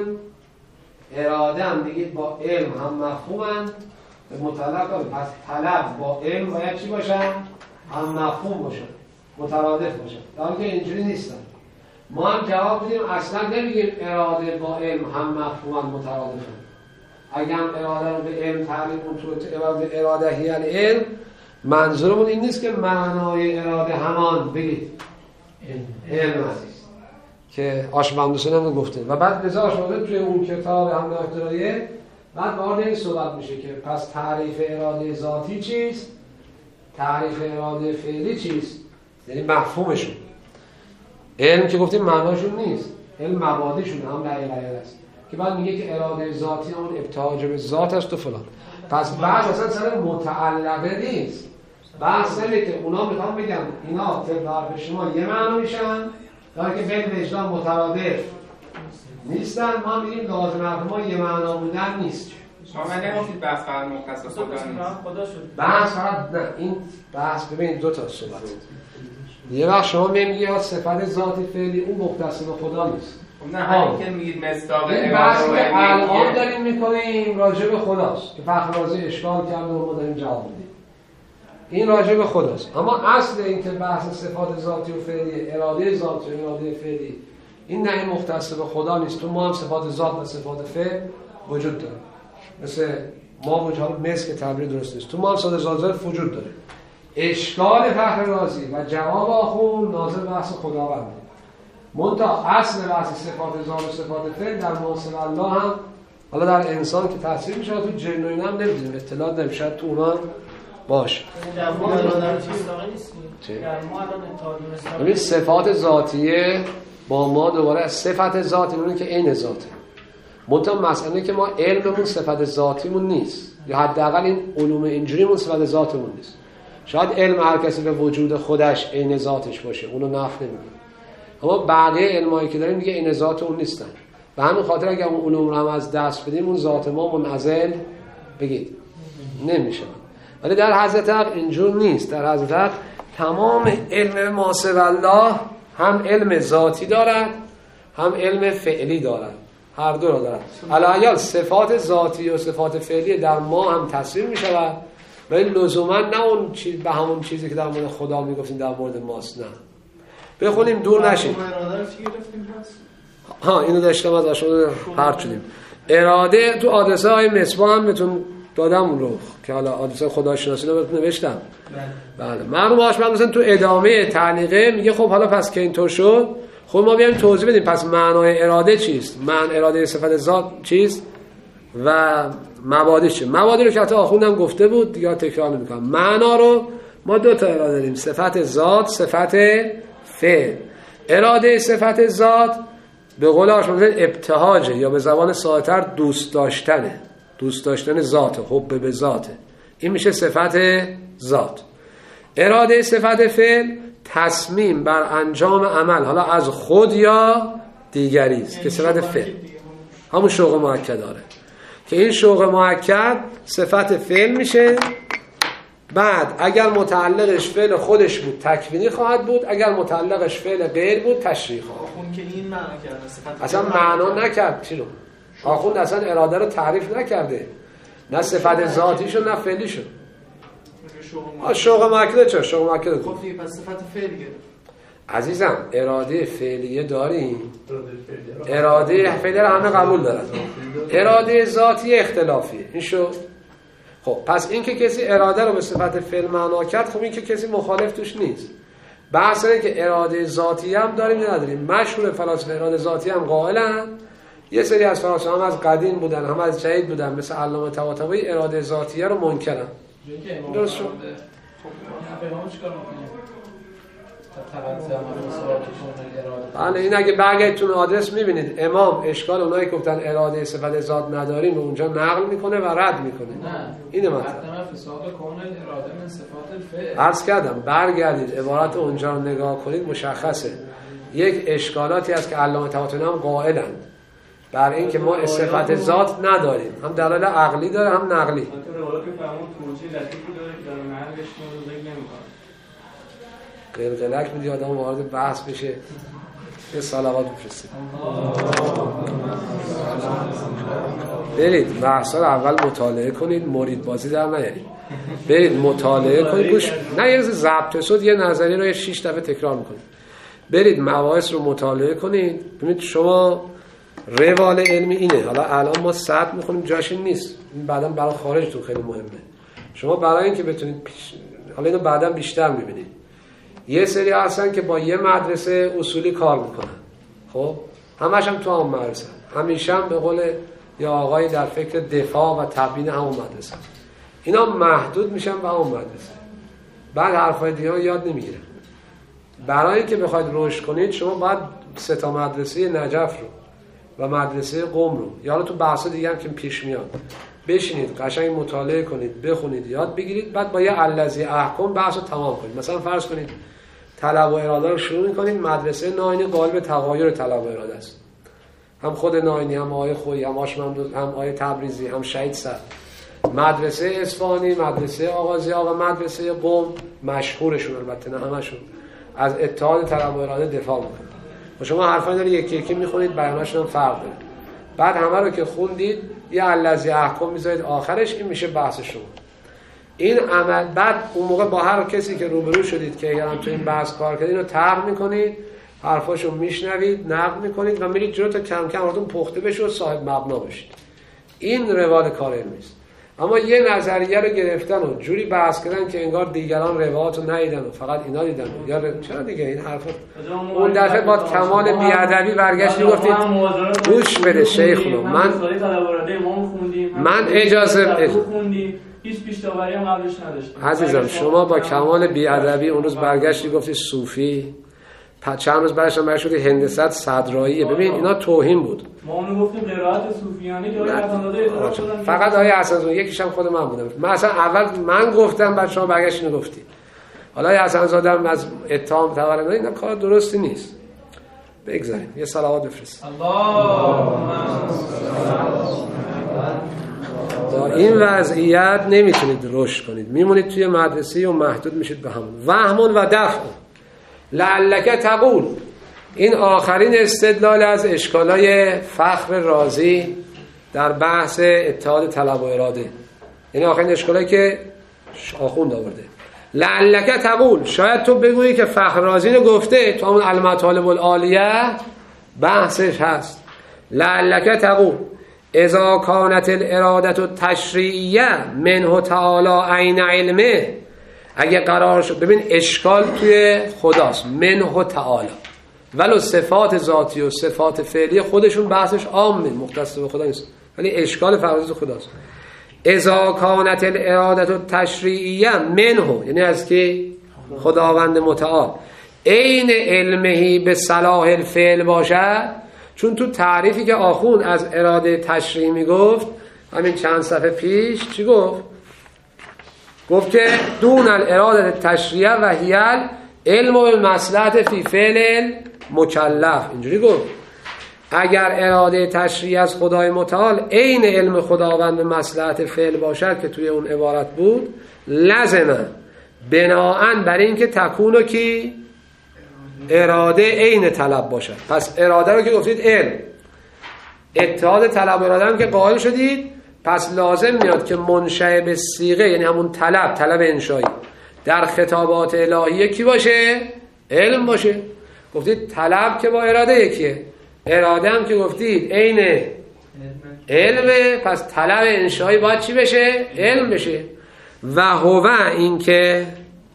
اراده هم بگید با علم هم مفهومن، مطلق داره. پس طلب با علم باید چی باشن؟ هم مفهوم باشن، مترادف باشن. در حالی که اینجوری نیستن. ما هم جواب بدیم اصلا نمیگیم اراده با علم هم مفهومن مترادفن. اگر هم اراده رو به علم تعریف کنیم، تو اراده اراده هی العلم، منظورمون این نیست که معنای اراده همان بگید علم است که آشمندوسن هم گفته. و بعد لذا آشمندوسن توی اون کتاب حمله اختراعیه بعد وارد این صحبت میشه که پس تعریف اراده ذاتی چیست، تعریف اراده فعلی چیست، یعنی مفهومشون. علم که گفتیم معناشون نیست، علم مبادیشون هم دقیقه است که بعد میگه که اراده ذاتی اون ابتهاج به ذات است و فلان. پس بعد اصلا سر متعلقه نیست، بحث اینه که اونا میخوام بگم اینا طبق حرف شما یه معنا میشن در که بین وجدان مترادف نیستن. ما میگیم لازم حرف ما یه معنا بودن نیست. شما نگفتید بحث فقط مختص خدا نیست. بحث فقط نه، این بحث ببینید دو تا صحبت. یه وقت شما میگید صفت ذاتی فعلی اون مختص به خدا نیست. نه همین که میگید مصداق این بحث که الان داریم میکنیم راجع به خداست که فخر رازی اشکال کرده و ما داریم جواب میدیم. این راجع به خداست. اما اصل این که بحث صفات ذاتی و فعلی، اراده ذاتی و اراده فعلی، این نه مختص به خدا نیست. تو ما هم صفات ذات و صفات فعل وجود داره. مثل ما وجود مثل که تعبیر درست نیست. تو ما هم صفات ذات وجود داره. اشکال فخر رازی و جواب آخون ناظر بحث خداونده. منتها اصل بحث صفات ذات و صفات فعل در محاسب الله هم حالا در انسان که تاثیر میشه، تو جن و اینا هم نمیدونیم، اطلاع داریم، شاید تو اونا باشه. در ما الان چیزی نیست. در ما الان اتحاد ببین صفات ذاتیه با ما دوباره صفت ذاتی اونه که عین ذاته. منتها مسئله که ما علممون صفت ذاتیمون نیست، یا حداقل این علوم اینجوریمون صفت ذاتمون نیست. شاید علم هر کسی به وجود خودش عین ذاتش باشه، اونو نفی نمی‌کنه. اما بقیه علمایی که داریم دیگه عین ذات اون نیستن. به همین خاطر اگه اون علوم رو هم از دست بدیم اون ذات ما منعزل بگید نمیشه. ولی در حضرت حق اینجور نیست. در حضرت حق تمام علم محاسب الله هم علم ذاتی دارن هم علم فعلی دارن، هر دو رو دارن. علاوه صفات ذاتی و صفات فعلی در ما هم تصویر میشود، ولی لزوما نه اون چیز به همون چیزی که در مورد خدا میگفتیم در مورد ماست. نه بخونیم دور نشیم. ها اینو داشتم از اشاره پرت شدیم. اراده تو آدرسه های مصباح هم بهتون دادم اون رو که حالا حادثه خداشناسی رو بهتون نوشتم. بله مرحوم آشمند مثلا تو ادامه تعلیقه میگه خب حالا پس که اینطور شد خب ما بیایم توضیح بدیم پس معنای اراده چیست، معنی اراده صفت ذات چیست و مبادی چیه. مبادی رو که حتی آخوندم گفته بود دیگه تکرار نمی‌کنم. معنا رو ما دو تا اراده داریم، صفت ذات، صفت فعل. اراده صفت ذات به قول آشمند ابتهاجه یا به زبان ساده‌تر دوست داشتنه، دوست داشتن ذات، حب به ذات، این میشه صفت ذات. اراده صفت فعل تصمیم بر انجام عمل حالا از خود یا دیگری است که صفت فعل همون شوق مؤکد داره که این شوق مؤکد صفت فعل میشه. بعد اگر متعلقش فعل خودش بود تکوینی خواهد بود، اگر متعلقش فعل غیر بود تشریح خواهد. اون که این معنا کرده صفت اصلا معنا نکرد چی رو؟ آخوند اصلا اراده رو تعریف نکرده، نه صفت ذاتیشو نه فعلیشو. شوق مؤکد چه؟ شوق مؤکد خب پس صفت فعل گرفت. عزیزم اراده فعلیه داریم، اراده فعلیه رو همه قبول دارن، اراده ذاتی اختلافیه. این شد. خب پس این که کسی اراده رو به صفت فعل معنا کرد، خب این که کسی مخالف توش نیست. بحث اینه که اراده ذاتی هم داریم یا نداریم. مشهور فلاسفه اراده ذاتی هم قائلن، یه سری از فلاسفه هم از قدیم بودن هم از جدید بودن مثل علامه طباطبایی اراده ذاتیه رو منکرن. درست شد. بله این اگه برگردتون آدرس میبینید امام اشکال اونایی که گفتن اراده صفت ذات نداریم اونجا نقل میکنه و رد میکنه. نه اینه مطلب. عرض کردم برگردید عبارت اونجا رو نگاه کنید مشخصه یک اشکالاتی هست که علامه طباطبایی هم قائلند بر این که ما صفت ذات نداریم، هم دلایل عقلی داره هم نقلی. قلقلک میدی آدم وارد بحث بشه. یه صلوات بفرستید. برید بحثا رو اول مطالعه کنید، مرید بازی در نیارید. برید مطالعه کنید، گوش نه یه ضبط شد یه نظری رو شش دفعه تکرار میکنید. برید مباحث رو مطالعه کنید، ببینید شما روال علمی اینه. حالا الان ما صد میخونیم جاش نیست، این بعداً برای خارجتون خیلی مهمه. شما برای اینکه بتونید پیش... حالا اینو بعداً بیشتر میبینید. یه سری هستن که با یه مدرسه اصولی کار میکنن، خب همش هم تو هم مدرسه، همیشه هم به قول یا آقای در فکر دفاع و تبیین همون مدرسه، اینا محدود میشن به همون مدرسه، بعد حرفای دیگه رو یاد نمیگیرن. برای اینکه بخواید رشد کنید شما باید سه تا مدرسه نجف رو و مدرسه قم رو یا حالا تو بحثا دیگه هم که پیش میاد بشینید قشنگ مطالعه کنید، بخونید، یاد بگیرید، بعد با یه الذی احکم بحثو تمام کنید. مثلا فرض کنید طلب و اراده رو شروع می‌کنید، مدرسه ناینی قالب تغایر طلب و اراده است. هم خود ناینی، هم آقای خویی، هم آشممدود، هم آقای تبریزی، هم شهید سر. مدرسه اصفهانی، مدرسه آغازی‌ها و مدرسه قم مشهورشون البته نه همشون از اتحاد طلب و اراده دفاع می‌کنن. و شما حرفا داره یکی یکی می‌خونید، بیاناشون هم فرق داره. بعد همه رو که خوندید یه الذی احکم می‌ذارید آخرش، این میشه بحث شما. این عمل بعد اون موقع با هر کسی که روبرو شدید که یعنی تو این بحث کار کردین رو طرح میکنید، حرفاشو میشنوید، نقد میکنید و میرید جلو تا کم کم براتون پخته بشه و صاحب مبنا بشید. این روال کار علمی است. اما یه نظریه رو گرفتن و جوری بحث کردن که انگار دیگران روایات رو ندیدن و فقط اینا دیدن یا ر... چرا دیگه این حرفا اون دفعه با کمال بی‌ادبی برگشت گفتید گوش بده شیخونو من من اجازه هیچ پیش‌داوری هم قبلش نداشتم. عزیزم شما با کمال بی‌ادبی اون روز برگشتی گفتی صوفی، چند روز بعدش هم برشودی هندست صدراییه. ببین اینا توهین بود. ما اون گفتیم قرائت صوفیانه که آقای حسن‌زاده اعتراض کردن فقط آقای حسن‌زاده، یکیش هم خود من بودم. من اصلا اول من گفتم بعد شما برگشتین گفتی. حالا آقای حسن‌زاده هم از اتهام تولد اینا کار درستی نیست. بگذاریم یه صلوات بفرست. با این وضعیت نمیتونید رشد کنید، میمونید توی مدرسه و محدود میشید به همون. وهمون و دفع لعلک تقول، این آخرین استدلال از اشکالای فخر رازی در بحث اتحاد طلب و اراده، یعنی آخرین اشکالایی که آخوند آورده. لعلک تقول، شاید تو بگویی که فخر رازی رو گفته تو همون المطالب العالیه بحثش هست. لعلک تقول اذا کانت الاراده التشریعیه منه تعالی عین علمه، اگه قرار شد، ببین اشکال توی خداست، منه تعالی، ولو صفات ذاتی و صفات فعلی خودشون بحثش عامه مختص به خدا نیست، ولی اشکال فرض خداست. اذا کانت الاراده التشریعیه منه، یعنی از که خداوند متعال، عین علمهی به صلاح الفعل باشد، چون تو تعریفی که آخون از اراده تشریعی میگفت همین چند صفحه پیش چی گفت؟ گفت که دون الاراده تشریعیه و هیل علم و مصلحت فی فعل مکلف، اینجوری گفت اگر اراده تشریعی از خدای متعال عین علم خداوند مصلحت فعل باشد که توی اون عبارت بود، لازمه بناءً بر این که تکونو کی اراده عین طلب باشد. پس اراده رو که گفتید علم، اتحاد طلب و اراده هم که قائل شدید، پس لازم میاد که منشأ به صیغه، یعنی همون طلب، طلب انشایی در خطابات الهیه کی باشه؟ علم باشه. گفتید طلب که با اراده یکیه، اراده هم که گفتید عین علمه، پس طلب انشایی باید چی بشه؟ علم بشه. و هو این که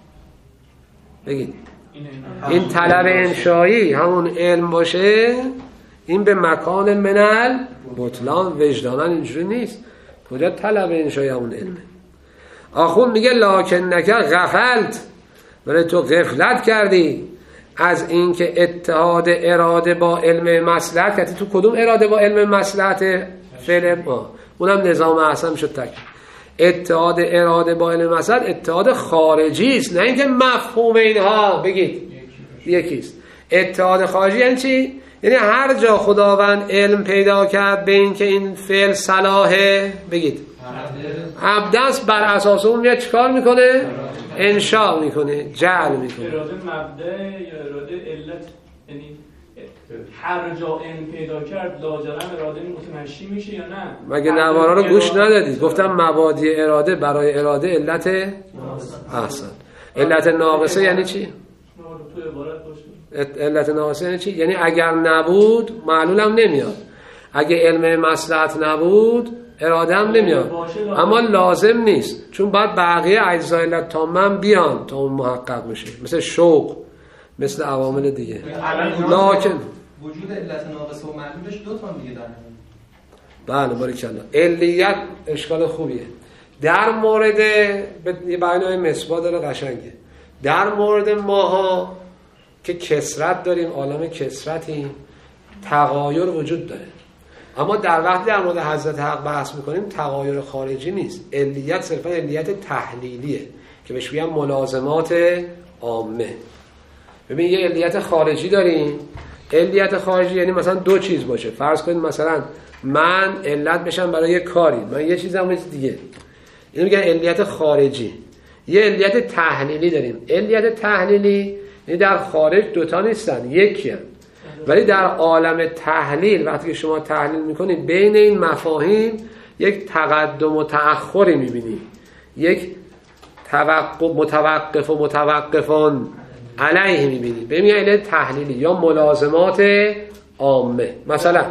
بگید این طلب انشایی همون علم باشه، این به مکان منل بطلان وجدانن اینجوری نیست. کجا طلب انشایی همون علمه؟ آخون میگه لکن نکر غفلت، ولی تو غفلت کردی از این که اتحاد اراده با علم مصلحت، که تو کدوم اراده با علم مصلحت فعل ما، اونم نظام احسن شد تک. اتحاد اراده با علم مصلحت اتحاد خارجی است، نه اینکه مفهوم اینها بگید یکیست. اتحاد خارجی یعنی چی؟ یعنی هر جا خداوند علم پیدا کرد به این که این فعل صلاحه، بگید عبدست، بر اساس اون میاد چیکار میکنه؟ انشاء میکنه، جعل میکنه. اراده مبدأ یا اراده علت، یعنی هر جا علم پیدا کرد لاجرم اراده متمشی میشه یا نه؟ مگه نوارا رو گوش ندادید؟ گفتم مبادی اراده برای اراده علت احسن. علت ناقصه یعنی چی؟ تو عبارت باشه. علت ناقصه یعنی چی؟ یعنی اگر نبود معلولم نمیاد، اگه علم مصلحت نبود اراده هم نمیاد، اما لازم نیست، چون باید بقیه اجزای علت تامه بیان تا اون محقق بشه، مثل شوق، مثل عوامل دیگه. لکن وجود علت ناقصه و معلولش دو تا دیگه داره. بله باریکلا. علیت اشکال خوبیه. در مورد یه بیانای مصباح داره قشنگه. در مورد ماها که کثرت داریم، عالم کثرتیم، تغایر وجود داره، اما در وقت در مورد حضرت حق بحث میکنیم تغایر خارجی نیست، علیت صرفا علیت تحلیلیه که بهش میگن ملازمات عامه. ببین یه علیت خارجی داریم، علیت خارجی یعنی مثلا دو چیز باشه، فرض کنید مثلا من علت بشم برای یه کاری، من یه چیزم چیز دیگه، اینو میگن علیت خارجی. یه علیت تحلیلی داریم، علیت تحلیلی یعنی در خارج دوتا نیستن، یکی هم. ولی در عالم تحلیل وقتی که شما تحلیل میکنید بین این مفاهیم یک تقدم و تأخری میبینید، یک توقف متوقف و متوقفان علیه میبینید، به میگن علت تحلیلی یا ملازمات عامه. مثلا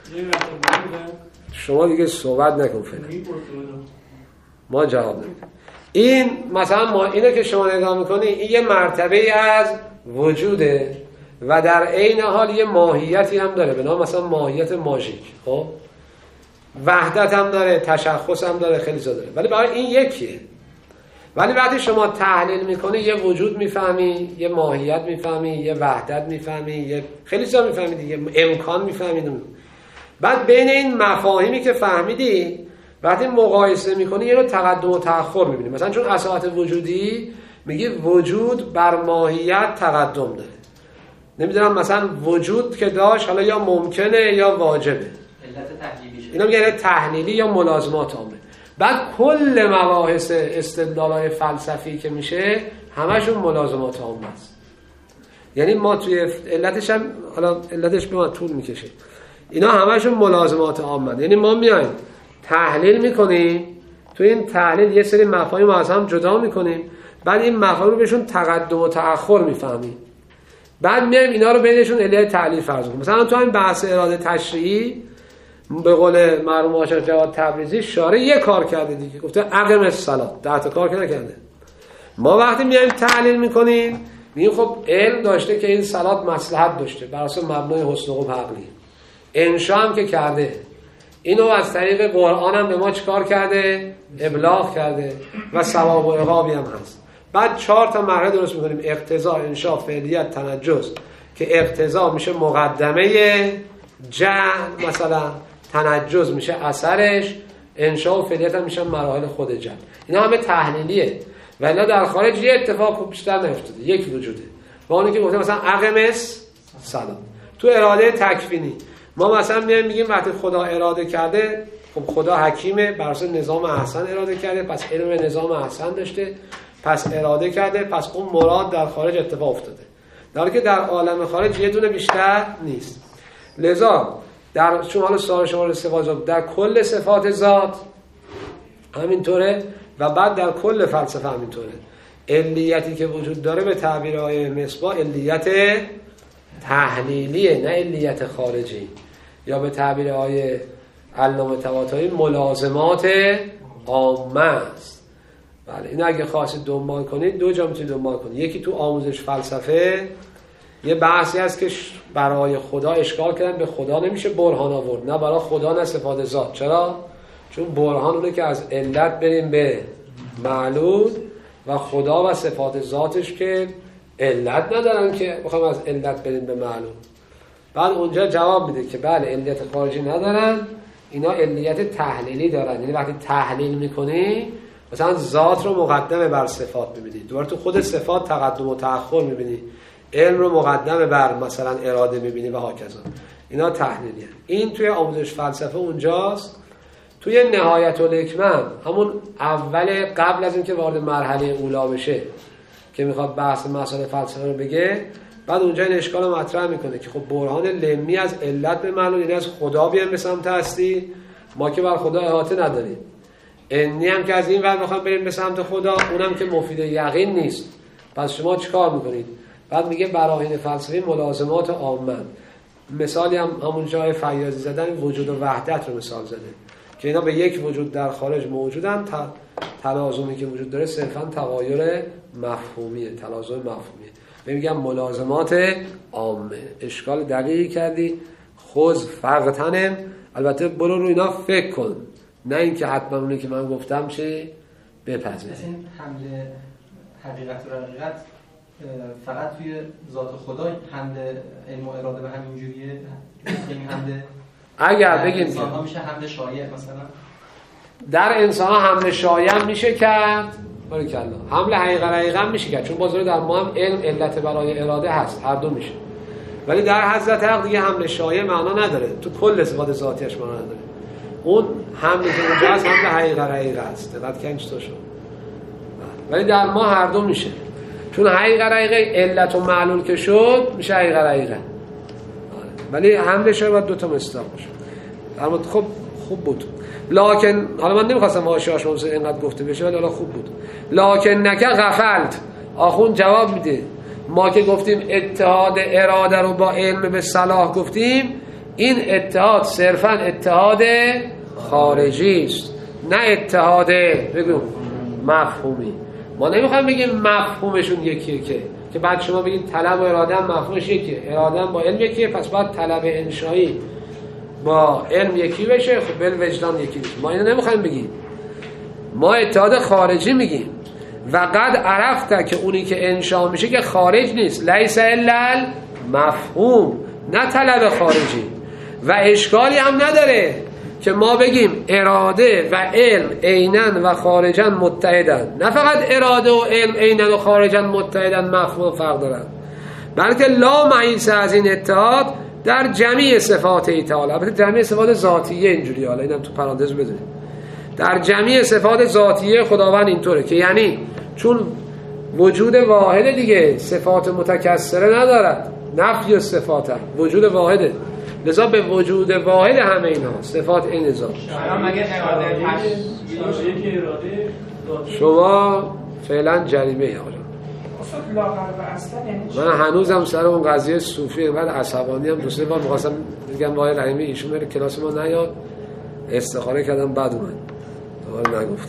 شما دیگه صحبت نکن فعلا، ما جواب نمیدیم. این مثلا ما اینو که شما نگاه میکنید این یه مرتبه از وجوده و در عین حال یه ماهیتی هم داره به نام مثلا ماهیت ماژیک، خب وحدت هم داره، تشخص هم داره، خیلی زیاد داره، ولی برای این یکیه. ولی وقتی شما تحلیل میکنی یه وجود میفهمی، یه ماهیت میفهمی، یه وحدت میفهمی، یه خیلی زیاد میفهمی دیگه، امکان میفهمید. بعد بین این مفاهیمی که فهمیدی وقتی مقایسه میکنی یه نوع تقدم و تأخر میبینی. مثلا چون اصالت وجودی میگی وجود بر ماهیت تقدم داره، نمیدونم مثلا وجود که داشت حالا یا ممکنه یا واجبه، علت تحلیلیشه، اینا میگن تحلیلی یا ملازمات عامه. بعد کل مباحث استدلالای فلسفی که میشه همشون ملازمات عامه است. یعنی ما توی علتش هم حالا علتش به ما طول میکشه، اینا همشون ملازمات عامه. یعنی ما میایم تحلیل میکنیم، تو این تحلیل یه سری مفاهیم از هم جدا میکنیم، بعد این مفاهیم رو بهشون تقدم و تأخر میفهمیم، بعد میایم اینا رو بینشون علت تعلیل فرض کنیم. مثلا تو این بحث اراده تشریعی به قول مرحوم آقا جواد تبریزی شارع یک کار کرده دیگه، گفته اقم الصلاه، ده تا کار که نکرده. ما وقتی میایم تحلیل میکنیم میگیم خب علم داشته که این صلات مصلحت داشته بر اساس مبنای حسن و عقلی، انشا هم که کرده، اینو از طریق قرآن هم به ما چیکار کرده؟ ابلاغ کرده و ثواب و عقابی هم هست. بعد چهار تا مرحله درست میکنیم: اقتضا، انشا، فعلیت، تنجز، که اقتضا میشه مقدمه جهل مثلا، تنجز میشه اثرش، انشا و فعلیت هم میشن مراحل خود جهل. اینا همه تحلیلیه و اینا در خارج یه اتفاق بیشتر نیفتاده، یک وجوده. با اونی که گفتم مثلا اقمس سلام تو اراده تکوینی، ما مثلا میایم میگیم وقتی خدا اراده کرده، خب خدا حکیمه، بر اساس نظام احسن اراده کرده، پس علم نظام احسن داشته، پس اراده کرده، پس اون مراد در خارج اتفاق افتاده، در حالی که در عالم خارج یه دونه بیشتر نیست. لذا در چون حالا سوال شما صفات در کل صفات ذات همینطوره و بعد در کل فلسفه همینطوره. علیتی که وجود داره به تعبیر آیه مصباح علیت تحلیلیه، نه علیت خارجی، یا به تعبیر آیه علامه طباطبایی ملازمات عامه است. بله، این اگه خواستید دنبال کنید دو جا میتونید دنبال کنید. یکی تو آموزش فلسفه یه بحثی هست که برای خدا اشکال کردن، به خدا نمیشه برهان آورد، نه برای خدا نه صفات ذات. چرا؟ چون برهان اونه که از علت بریم به معلول و خدا و صفات ذاتش که علت ندارن که بخوام از علت بریم به معلول. بعد اونجا جواب میده که بله علت خارجی ندارن، اینا علت تحلیلی دارن. یعنی وقتی تحلیل میکنی مثلا ذات رو مقدمه بر صفات میبینی، دوباره تو خود صفات تقدم و تأخر میبینی، علم رو مقدمه بر مثلا اراده میبینی و هاکذا. اینا تحلیلیه. این توی آموزش فلسفه اونجاست. توی نهایت الحکمه همون اول قبل از اینکه وارد مرحله اولا بشه که میخواد بحث مسائل فلسفه رو بگه، بعد اونجا این اشکال رو مطرح میکنه که خب برهان لمی از علت به معلول، یعنی از خدا بیان به سمت هستی، ما که بر خدا احاطه نداریم. انی هم که از این ور بخوام بریم به سمت خدا، اونم که مفید یقین نیست. پس شما چیکار میکنید؟ بعد میگه براهین فلسفی ملازمات عامه. مثالی هم همون جای فیاضی زدن وجود و وحدت رو مثال زده که اینا به یک وجود در خارج موجودن، تلازمی که وجود داره صرفا تغایر مفهومیه، تلازم مفهومیه. میگم ملازمات عامه. اشکال دقیقی کردی، خود فرقتنم. البته برو رو اینا فکر کن، نه اینکه حتما اونی که من گفتم چه بپذیر. مثلا این حمله حقیقت و حقیقت فقط توی ذات خدا حمله علم و اراده به همین جوریه، این حمله اگر بگیم انسان ها میشه حمله شایع، مثلا در انسان ها حمله شایع میشه کرد، بارکالله، حمله حقیقت حقیقت میشه کرد، چون بازار در ما هم علم علت برای اراده هست، هر دو میشه. ولی در حضرت حق دیگه حمله شایع معنا نداره، تو کل صفات ذاتیش معنا نداره. اون حمله که اونجا هست حمله حقیقت حقیقت است، دقت کنید چطور شد. ولی در ما هر دو میشه، چون حقیقت حقیقت علت و معلول که شد میشه حقیقت حقیقت. ولی حمله شایع باید دو تا مصداق باشه. اما خب خوب بود. لکن حالا من نمیخواستم حاشیه‌اش رو اینقدر گفته بشه، ولی حالا خوب بود. لکن نکه غفلت. آخون جواب میده ما که گفتیم اتحاد اراده رو با علم به صلاح گفتیم، این اتحاد صرفا اتحاد خارجی است، نه اتحاد بگو مفهومی. ما نمیخوایم بگیم مفهومشون یکیه که که بعد شما بگید طلب و اراده هم مفهومش یکیه، اراده هم با علم یکیه، پس باید طلب انشایی با علم یکی بشه، خب بل وجدان یکی بشه. ما اینو نمیخوایم بگیم، ما اتحاد خارجی میگیم. و قد عرفت که اونی که انشا میشه که خارج نیست، لیس الا مفهوم، نه طلب خارجی. و اشکالی هم نداره که ما بگیم اراده و علم عیناً و خارجاً متحدن. نه فقط اراده و علم عیناً و خارجاً متحدن مفهوم فرق دارن، بلکه لا معیز از این اتحاد در جمعی صفات تعالی. البته جمعی صفات ذاتیه اینجوری، حالا اینم تو پرانتز بدونید، در جمعی صفات ذاتیه خداوند اینطوره که یعنی چون وجود واحد دیگه صفات متکثره ندارد، نفی صفات هم وجود واحده، لذا به وجود واحد همه اینا صفات این ذات. شما فعلا جریمه ها اقصد لاغر و اصلا یعنی چی؟ من هنوزم سر اون قضیه صوفی اینقدر عصبانی هم دوسته بار می‌خواستم بگم با آقای رحیمی ایشون بره کلاس ما نیاد، استخاره کردم بعد اومد دوباره نگفتم.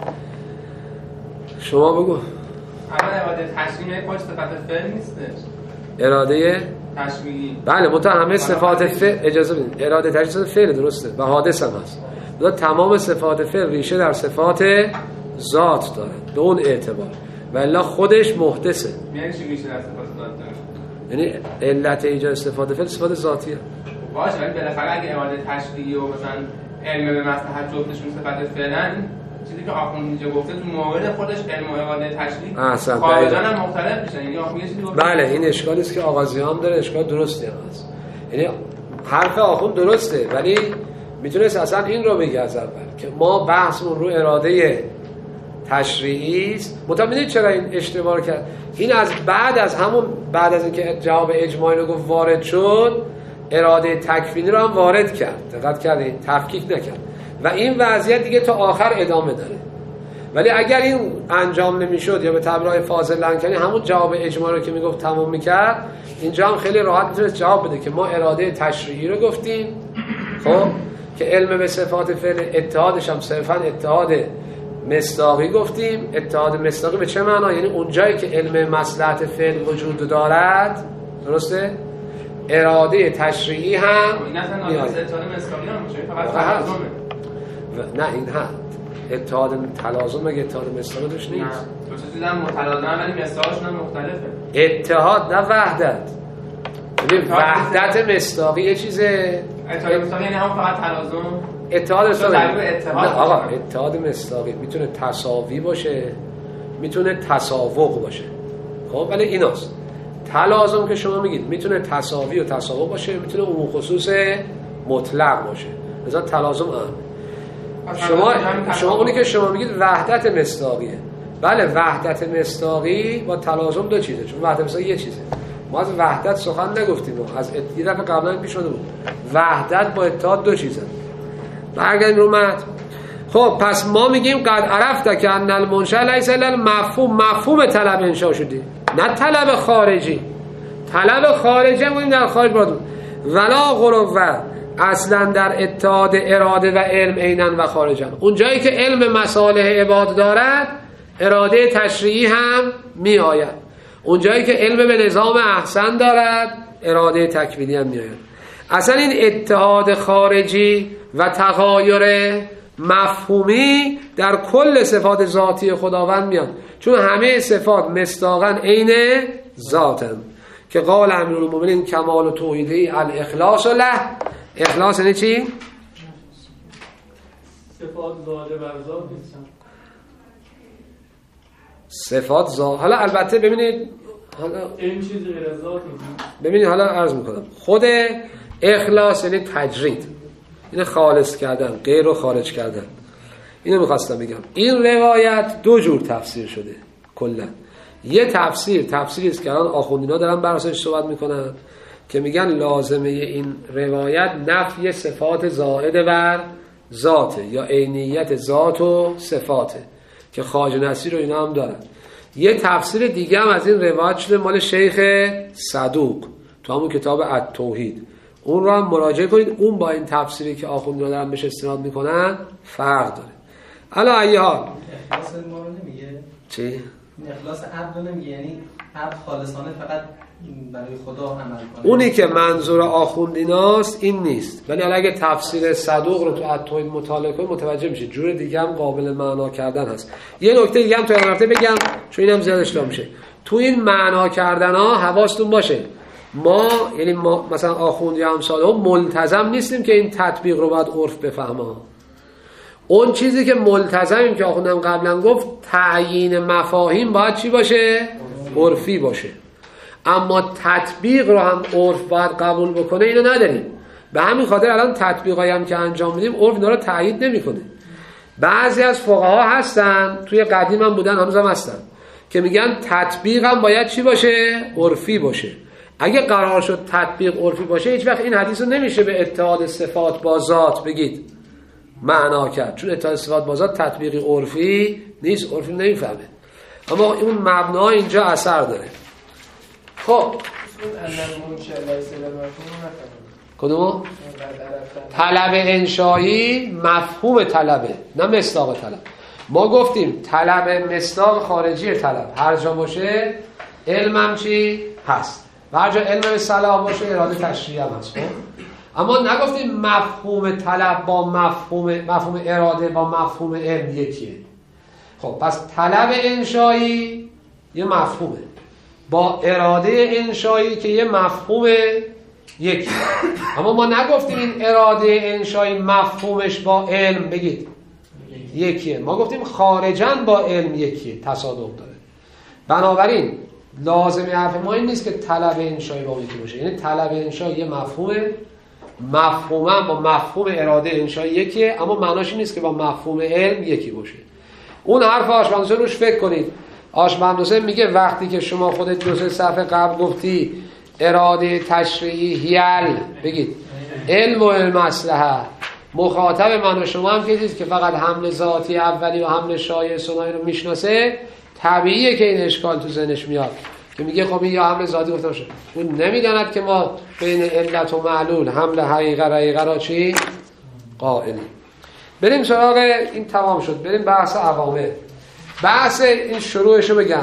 شما بگو. اما اراده تشریعی خودش صفت فعل نیستش. اراده تشریعی. بله متا همه صفات فعل اجازه بدین. اراده تشریعی صفت فعل درسته و حادث هم هست. مثلا تمام صفات فعل ریشه در صفات ذات داره به اون اعتبار. و الا خودش محدثه. یعنی چی ریشه در صفات ذات داره؟ یعنی علت ایجاد صفات فعل صفات ذاتیه. باشه ولی بالاخره اگه اراده تشریعی و مثلا علم به مصلحت جفتشون صفت فعلن، چیزی که آخوند اینجا گفته تو مورد خودش علم و اراده تشریع خارجاً هم مختلف میشن. یعنی آخوند یه چیزی گفته بله این اشکالی است که آغازی هم داره، اشکال درستی هم هست. یعنی حرف آخوند درسته ولی میتونست اصلا این رو بگه از اول که ما بحثمون رو اراده تشریعی است. متأکدید چرا این اشتباه رو کرد؟ این از بعد از همون بعد از اینکه جواب اجماعی رو گفت وارد شد اراده تکوینی رو هم وارد کرد. دقت کردین؟ تفکیک نکرد و این وضعیت دیگه تا آخر ادامه داره. ولی اگر این انجام نمیشد یا به تعبیر فاضل لنکنی همون جواب اجماعی رو که میگفت تمام میکرد، اینجا هم خیلی راحت میتونست جواب بده که ما اراده تشریعی رو گفتیم خب که علم به صفات فعل اتحادش هم صرفا اتحاد مصداقی گفتیم. اتحاد مصداقی به چه معنا؟ یعنی اون جایی که علم مصلحت فعل وجود دارد، درسته؟ اراده تشریعی هم این اصلا ناقص اتحاد مصداقی هم میشه، فقط تلازمه. نه این هم اتحاد تلازم مگه اتحاد مصداقی توش نیست؟ نه تو چیزی دیدم متلازمه ولی مصداقشون هم مختلفه. اتحاد نه وحدت. ببین وحدت مصداقی یه چیزه، اتحاد مصداقی یعنی هم فقط تلازم. اتحاد مصداقی اتحاد نه آقا اتحاد مصداقی میتونه تساوی باشه، میتونه تساوق باشه. خب ولی ایناست. تلازم که شما میگید میتونه تساوی و تساوق باشه، میتونه عموم خصوص مطلق باشه. مثلا تلازم هم شما شما اونی که شما میگید وحدت مصداقیه. بله وحدت مصداقی با تلازم دو چیزه، چون وحدت مصداقی یه چیزه. ما از وحدت سخن نگفتیم، از یه دفعه قبلا پیش شده بود. وحدت با اتحاد دو چیزه. برگردیم رو متن. خب پس ما میگیم قد عرفت که ان المنشأ لیس الا المفهوم، مفهوم طلب انشا شدی، نه طلب خارجی. طلب خارجی هم در خارج براتون ولا غروه اصلا در اتحاد اراده و علم عیناً و خارجاً. اون جایی که علم مصالح عباد دارد اراده تشریعی هم می آید. اون جایی که علم به نظام احسن دارد اراده تکوینی هم می آید. اصلا این اتحاد خارجی و تغایر مفهومی در کل صفات ذاتی خداوند میاد، چون همه صفات مصداقاً عین ذاتن که قال امیرالمومنین کمال توحیدی الاخلاص له. اخلاص یعنی چی؟ صفات ذات بر ذات نیستن. صفات ذات. حالا البته ببینید حالا این چیز غیر از ذات نیست. ببینید حالا عرض میکنم خود اخلاص یعنی تجرید، یعنی خالص کردن، غیر رو خارج کردن. اینو میخواستم بگم. این روایت دو جور تفسیر شده کلا. یه تفسیر تفسیری است که الان آخوندینا دارن بر اساسش صحبت میکنن که میگن لازمه این روایت نفی صفات زائد بر ذاته یا عینیت ذات و صفاته که خواجه نصیر و اینا هم دارن. یه تفسیر دیگه هم از این روایت شده مال شیخ صدوق تو همون کتاب التوحید، اون رو هم مراجعه کنید. اون با این تفسیری که آخوندینا دارن بهش استناد میکنن فرق داره. علا ای حال اخلاص ما رو نمیگه چی؟ این اخلاص عبد رو نمیگه، یعنی عبد خالصانه فقط برای خدا عمل کنه. اونی که منظور آخوندیناست این نیست، ولی اگه تفسیر صدوق رو تو التوحید مطالعه کنید متوجه میشه جور دیگه هم قابل معنا کردن هست. یه نکته دیگه هم تو این بگم چون اینم زیاد اشتباه میشه. تو این معنا کردن ها حواستون باشه ما یعنی ما مثلا آخوندی امثال هم ملتزم نیستیم که این تطبیق رو باید عرف بفهمه. اون چیزی که ملتزمیم که آخوندم قبلا گفت تعیین مفاهیم باید چی باشه؟ عرفی باشه. اما تطبیق رو هم عرف باید قبول بکنه اینو نداریم. به همین خاطر الان تطبیقایی هم که انجام میدیم عرف اینا رو تایید نمیکنه. بعضی از فقها هستن توی قدیم هم بودن هنوز هم هستن که میگن تطبیق هم باید چی باشه؟ عرفی باشه. اگه قرار شد تطبیق عرفی باشه هیچ وقت این حدیث رو نمیشه به اتحاد صفات با ذات بگید معنا کرد، چون اتحاد صفات با ذات تطبیقی عرفی نیست، عرفی نمیفهمه. اما اون مبنا اینجا اثر داره. خب کدوم؟ طلب انشایی مفهوم طلبه، نه مصداق طلب. ما گفتیم طلب مصداق خارجی طلب هر جا باشه علمم چی هست و هر جا علم به صلاح باشه اراده تشریعی هم هست. خب اما نگفتیم مفهوم طلب با مفهوم مفهوم اراده با مفهوم علم یکیه. خب پس طلب انشایی یه مفهومه با اراده انشایی که یه مفهوم یکی. اما ما نگفتیم این اراده انشایی مفهومش با علم بگید یکیه. ما گفتیم خارجاً با علم یکیه، تصادف داره. بنابراین لازمه حرف ما این نیست که طلب انشایی با یکی باشه. یعنی طلب انشایی یه مفهومه، مفهوماً با مفهوم اراده انشایی یکیه، اما معناش نیست که با مفهوم علم یکی باشه. اون حرف آشمندوسه روش فکر کنید. آشمندوسه میگه وقتی که شما خودت دو سه صفحه قبل گفتی اراده تشریعی هیل بگید علم و المصلحه، مخاطب من و شما هم کسید که فقط حمل ذاتی اولی و حمل شایع ثنایی رو میشناسه، طبیعیه که این اشکال تو ذهنش میاد که میگه خب این یا حمل ذاتی گفته باشه. اون نمیداند که ما بین علت و معلول حمل حقیقه حقیقه را چی قائلی. بریم سراغ این. تمام شد. بریم بحث عوامل. بحث این شروعشو بگم.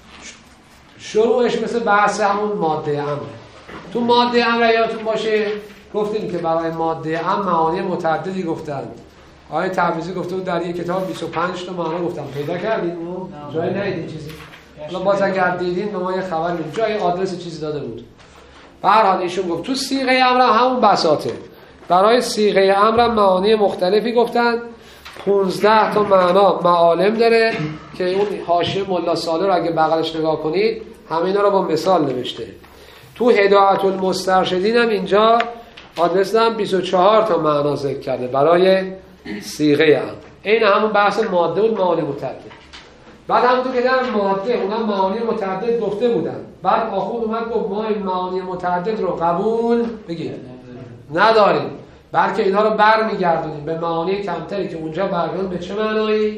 شروعش مثل بحث همون ماده امر. تو ماده امر یادتون باشه گفتیم که برای ماده امر معانی متعددی گفتن. آیه تبریزی گفته بود در یک کتاب بیست و پنج تا معنا گفتم. پیدا کردین؟ جایی ندیدین چیزی؟ حالا باز اگر دیدین به ما یه خبر میدید. جای آدرس چیزی داده بود. به هر حال ایشون گفت تو صیغه امر همون بساطه. برای صیغه امر معانی مختلفی گفتن. پانزده تا معنا معالم داره که اون حاشیه ملا صالح رو اگه بغلش نگاه کنید همه اینا رو با مثال نوشته. تو هدایت المسترشدین هم اینجا آدرس دارم بیست و چهار تا معنا ذکر کرده برای صیغه هم. این همون بحث ماده و معانی متعدد. بعد همونطور که در ماده اونا معانی متعدد گفته بودن، بعد آخوند اومد گفت ما این معانی متعدد رو قبول بگید نداریم، بلکه اینها رو برمیگردونیم به معانی کمتری که اونجا برگردون. به چه معنایی؟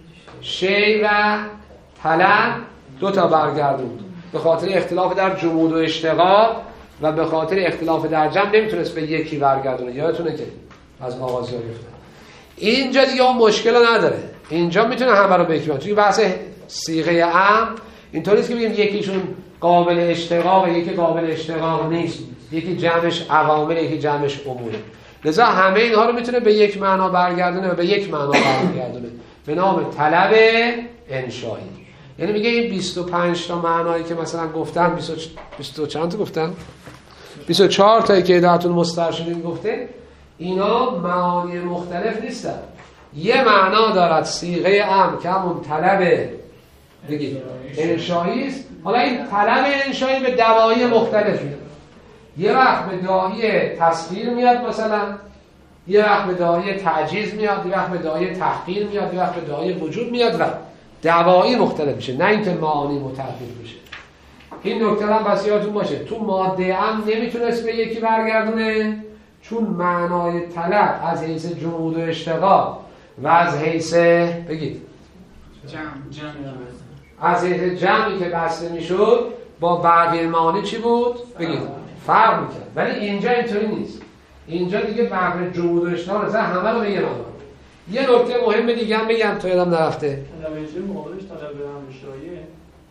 شی و طلب دو تا برگردون. به خاطر اختلاف در جمود و اشتقاق و به خاطر اختلاف در جمع نمیتونست به یکی برگردونه. یادتونه که از آغاز گفتم اینجا دیگه اون مشکل نداره. اینجا میتونه همه رو به یکی برگردونه. توی بحث صیغه ام اینطوری نیست که بگیم یکیشون قابل اشتقاق یکی قابل اشتقاق نیست، یکی جمعش عوامل یکی جمعش اموره. لذا همه اینها رو میتونه به یک معنا برگردونه و به یک معنا برگردونه به نام طلب انشایی. یعنی میگه این بیست و پنج تا معنایی که مثلا گفتن بیست و چند تا گفتن بیست و چهار تایی که هدایتون مسترشدین گفته اینا معانی مختلف نیستن. یه معنا دارد صیغه ام که همون طلب بگید انشایی است. حالا این طلب انشایی به دوایی مختلفی، یه وقت به داعی تسخیر میاد مثلا، یه وقت به داعی تعجیز میاد، یه وقت به داعی تحقیر میاد، یه وقت به داعی وجود میاد و دوایی مختلف میشه، نه اینکه معانی متعدد بشه. این نکته هم بس یادتون باشه. تو ماده هم نمیتونست به یکی برگردونه چون معنای طلب از حیث جمود و اشتقاق و از حیث بگید جمع جمع از حیث جمعی که بسته میشد با بقیه معانی چی بود؟ بگید فرق میکرد. ولی اینجا اینطوری نیست. اینجا دیگه بقیه جمود و اشتقاق رسه همه رو به یه معنا. یه نکته مهم دیگه هم بگم تا یادم نرفته. طلب مقابلش طلب همشایه.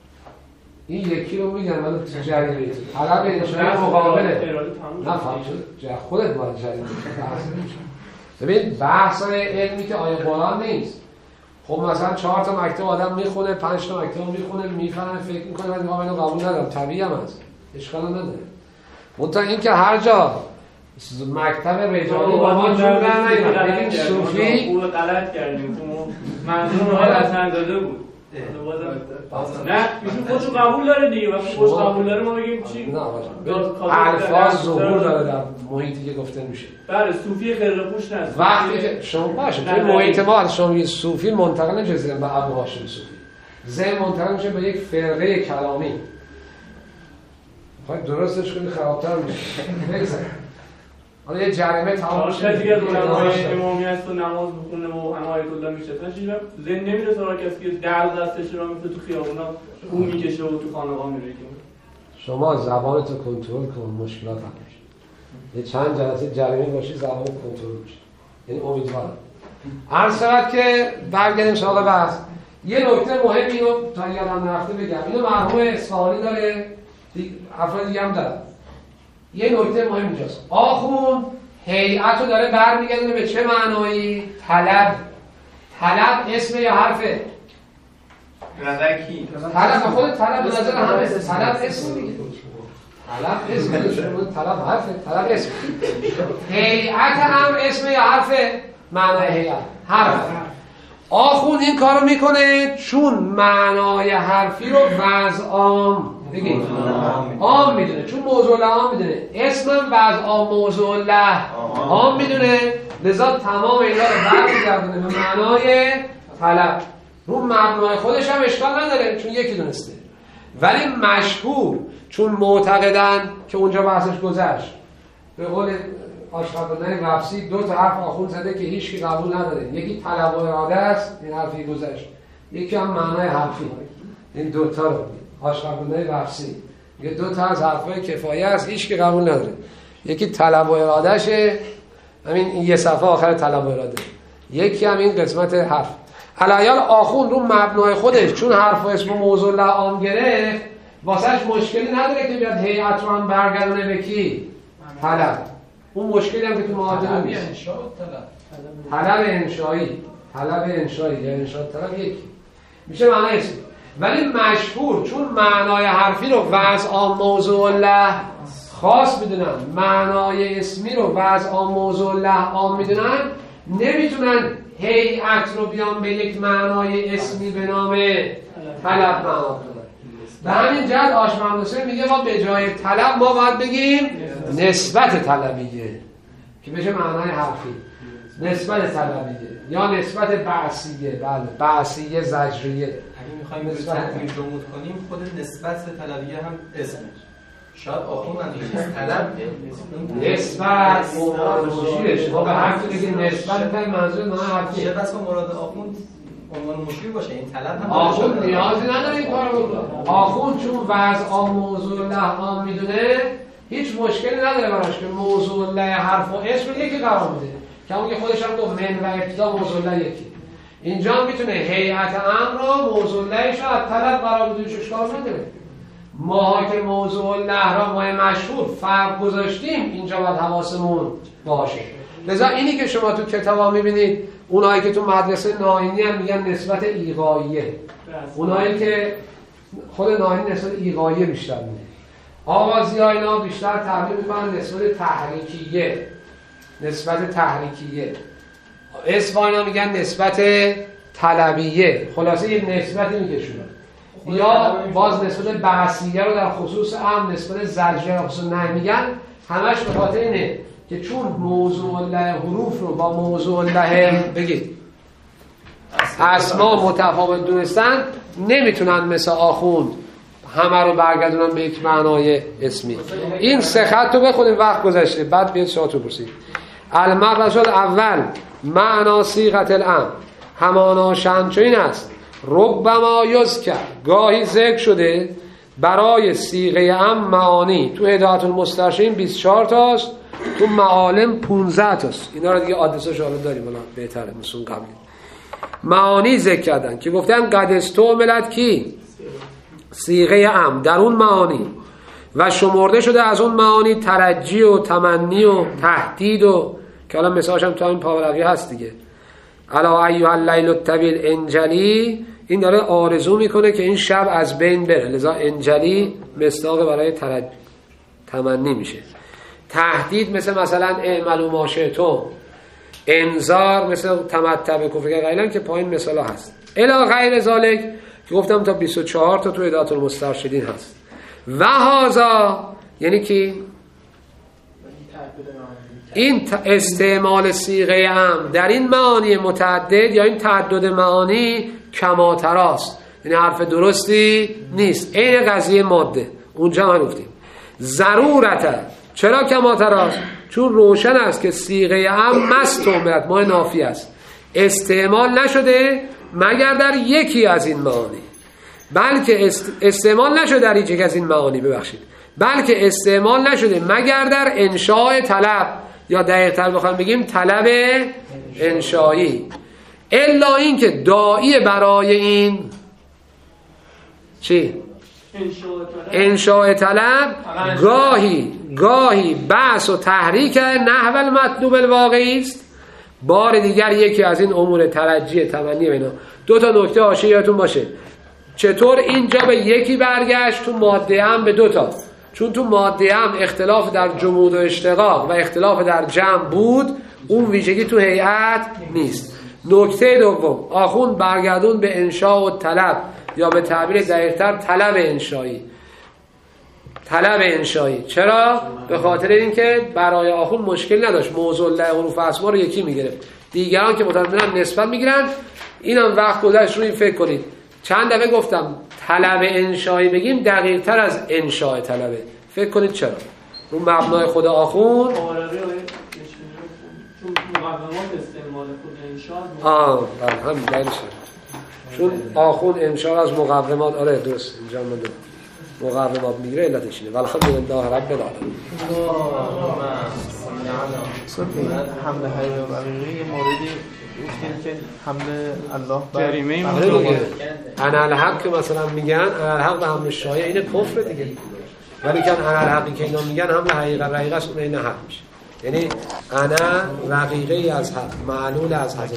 این یکی رو میگن ولی تو جریمه طلب انشایی مقابله. نه فهم شد. خودت باید جریمه. ببین بحثای علمی که آیه قرآن نیست. خب مثلا چهار تا مکتب آدم میخونه، پنج تا مکتب میخونه، میفهمه، فکر میکنه ولی ما اینو قبول ندارم. طبیعی هم هست. اشکال نداره. منتها این که هر جا مکتب رجالی با ما جور در نگیرن. بگیم صوفی او غلط کردیم. تو منظور رو اصلا داده بود. نه میشه خودشو قبول داره دیگه. وقتی خودش قبول داره ما بگیم چی؟ نه الفاظ ظهور داره در محیطی که گفته میشه. بله صوفی خرقه پوش نه. وقتی که شما باشه توی محیط ما شما میگید صوفی منتقل نمیشه به ابو هاشم صوفی. ذهن منتقل میشه به یک فرقه کلامی. خواهید درستش کنید خرابتر میشه. بگذارید. حالا یه جریمه تمام شد کسی که علمای امامی هست و نماز بخونه و همه آیت الله میشناسن چیزی ذهن نمیرسه برای کسی که درد دستش رو میفته تو خیابونا اون میکشه و تو خانقاه میره. شما زبانتو کنترل کن، مشکلات حل میشه. یه چند جلسه جریمه باشی زبان کنترل میشه. یعنی امیدوارم. عرض شود که برگردیم سراغ بحث. یه نکته مهم اینو تا یادم نرفته بگم. اینو مرحوم اصفهانی داره، افراد دیگه هم داره. یه نکته مهم اینجاست. آخوند هیئت رو داره برمیگردونه به چه معنایی؟ طلب. طلب اسم یا حرفه؟ نظر کی؟ طلب خود طلب به نظر همه طلب اسم دیگه. طلب اسم دیگه. طلب حرفه، طلب اسم. هیئت هم اسم یا حرفه؟ معنای هیئت حرف. آخوند این کارو میکنه چون معنای حرفی رو وضع عام بگید عام میدونه، چون موضوع له عام میدونه، اسم هم وضع عام موضوع له عام میدونه، لذا تمام اینا رو برمیگردونه به معنای طلب. رو مبنای خودش هم اشکال نداره چون یکی دونسته، ولی مشهور چون معتقدن که اونجا بحثش گذشت. به قول آشقابندن وفسی دو تا حرف آخوند زده که هیچ کی قبول نداره، یکی طلب و اراده است، این حرفی گذشت، یکی هم معنای حرفی. این دو تا رو آشقابندن وفسی میگه دو تا از حرفای کفایه است، هیچ کی قبول نداره. یکی طلب و اراده شه، همین این یه صفحه آخر طلب و اراده، یکی هم این قسمت حرف. علایال آخوند رو مبنای خودش چون حرف و اسم و موضوع له عام گرفت، واسهش مشکلی نداره که بیاد هیئت رو هم برگردونه به کی؟ طلب. اون مشکلی هم که تو معادله نیست. طلب انشایی، طلب انشایی یا انشاء طلب یکی میشه معنای اسم. ولی مشهور چون معنای حرفی رو وضع عام موضوع له خاص میدونن، معنای اسمی رو وضع عام موضوع له عام میدونن، نمیتونن هیئت رو بیان به یک معنای اسمی به نام طلب معنا کنن. به همین جهت آشمهندسه میگه ما به جای طلب ما باید بگیم نسبت طلبیه که بشه معنای حرفی، نسبت طلبیه یا نسبت بعثیه. بله بعثیه زجریه. اگه میخوایم نسبت جمود کنیم خود نسبت طلبیه هم اسمش شاید آخوند هم طلب نسبت مشیرش ما به حرفی بگیم نسبت تا منظور نه حرفی چه بس که مراد آخوند عنوان مشیر باشه. این طلب هم آخوند نیازی نداره این کارو بکنه. آخوند چون وضع عام موضوع له عام میدونه هیچ مشکلی نداره براش که موضوع له حرف و اسم یکی قرار میده، که اون که خودش هم گفت من و ابتدا موضوع له یکی. اینجا میتونه هیئت امر رو موضوع لهش رو از طلب قرار بده، هیچ اشکالی نداره. ما که موضوع له را ما مشهور فرق گذاشتیم، اینجا باید حواسمون باشه. لذا اینی که شما تو کتابا میبینید، اونایی که تو مدرسه ناینی هم میگن نسبت ایغاییه، اونایی که خود ناینی نسبت ایغاییه بیشتر میگن، آغازی ها اینا بیشتر تعبیر میکنن نسبت تحریکیه، نسبت تحریکیه. اسم اینا میگن نسبت طلبیه. خلاصه یه نسبتی میکشونن. یا باز نسبت بعثیه رو در خصوص هم نسبت زجریه و خصوص نه میگن. همش به خاطر اینه که چون موضوع له حروف رو با موضوع له بگید اسما متفاوت دونستن، نمیتونن مثل آخوند همه رو برگردونن به یک معنای اسمی. این سه خط رو بخونیم، وقت گذشته، بعد بیاد سوال رو پرسید. المبحث الاول معنا صیغه الامر، همانا شأن چو این است ربما یذکر، گاهی ذکر شده برای صیغه امر معانی. تو هدایت المسترشدین بیست و چهار تاست، تو معالم پانزده تاست. اینا رو دیگه آدرسش حالا داریم، حالا بهتره مثل قبلی. معانی ذکر کردن که گفتن قد استعملت کی صیغه امر در اون معانی و شمرده شده از اون معانی ترجی و تمنی و تهدید و که الان مثالش هم تا این پاورقی هست دیگه. الا ایها اللیل الطویل انجلی، این داره آرزو میکنه که این شب از بین بره، لذا انجلی مصداق برای ترجی تمنی میشه. تهدید مثل مثلا اعملوا ما شئتم، انذار مثل تمتع بکفر قلیلا که پایین مثالا هست. الی غیر ذالک که گفتم تا بیست و چهار تا تو هدایت المسترشدین هست. و هذا یعنی که این استعمال صیغه امر در این معانی متعدد یا این تعدد معانی کماتراست، یعنی حرف درستی نیست. این قضیه ماده اونجا ما گفتیم ضرورت چرا کما تراست؟ چون روشن است که صیغه ام مستعملت ما نافی است، استعمال نشده مگر در یکی از این معانی، بلکه است... استعمال نشده در یکی از این معانی ببخشید بلکه استعمال نشده مگر در انشاء طلب، یا دقیق‌تر بخوایم بگیم طلب انشایی، الا این که داعی برای این چی؟ انشاء طلب گاهی گاهی بحث و تحریک نحو المطلوب الواقعی است. بار دیگر یکی از این امور ترجی تمنی اینا. دو تا نکته حاشیه یادتون باشه، چطور اینجا به یکی برگشت، تو ماده هم به دو تا، چون تو ماده هم اختلاف در جمود و اشتقاق و اختلاف در جمع بود، اون ویژگی تو هیئت نیست. نکته دوم، آخوند برگردون به انشاء و طلب، یا به تعبیر دقیق‌تر طلب انشایی. طلب انشایی چرا؟ به خاطر اینکه برای آخوند مشکل نداشت موضوع له حروف اسما رو یکی میگرفت، دیگران که متأسفانه نسبت میگیرن. اینم وقت گذشت رو این فکر کنید. چند دفعه گفتم طلب انشایی بگیم دقیق تر از انشاء طلبه. فکر کنید چرا؟ رو مبنای خود آخوند چون مقدمات استعمال خود انشاء آه بله همین دلیلش، چون آخوند انشاء از مقدمات، آره درست اینجا من مقدمات میگیره، علتش اینه. والحمدلله رب العالمین. حمله های بقیه موردی گفتیم که حمله الله جریمه میگه انا الحق که مثلا میگن انا الحق به حمل شایع این کفر دیگه، ولی که انا الحقی که اینا میگن حمل حقیقت رقیقه است، اون این حق میشه. یعنی انا رقیقه از حق، معلول از حق.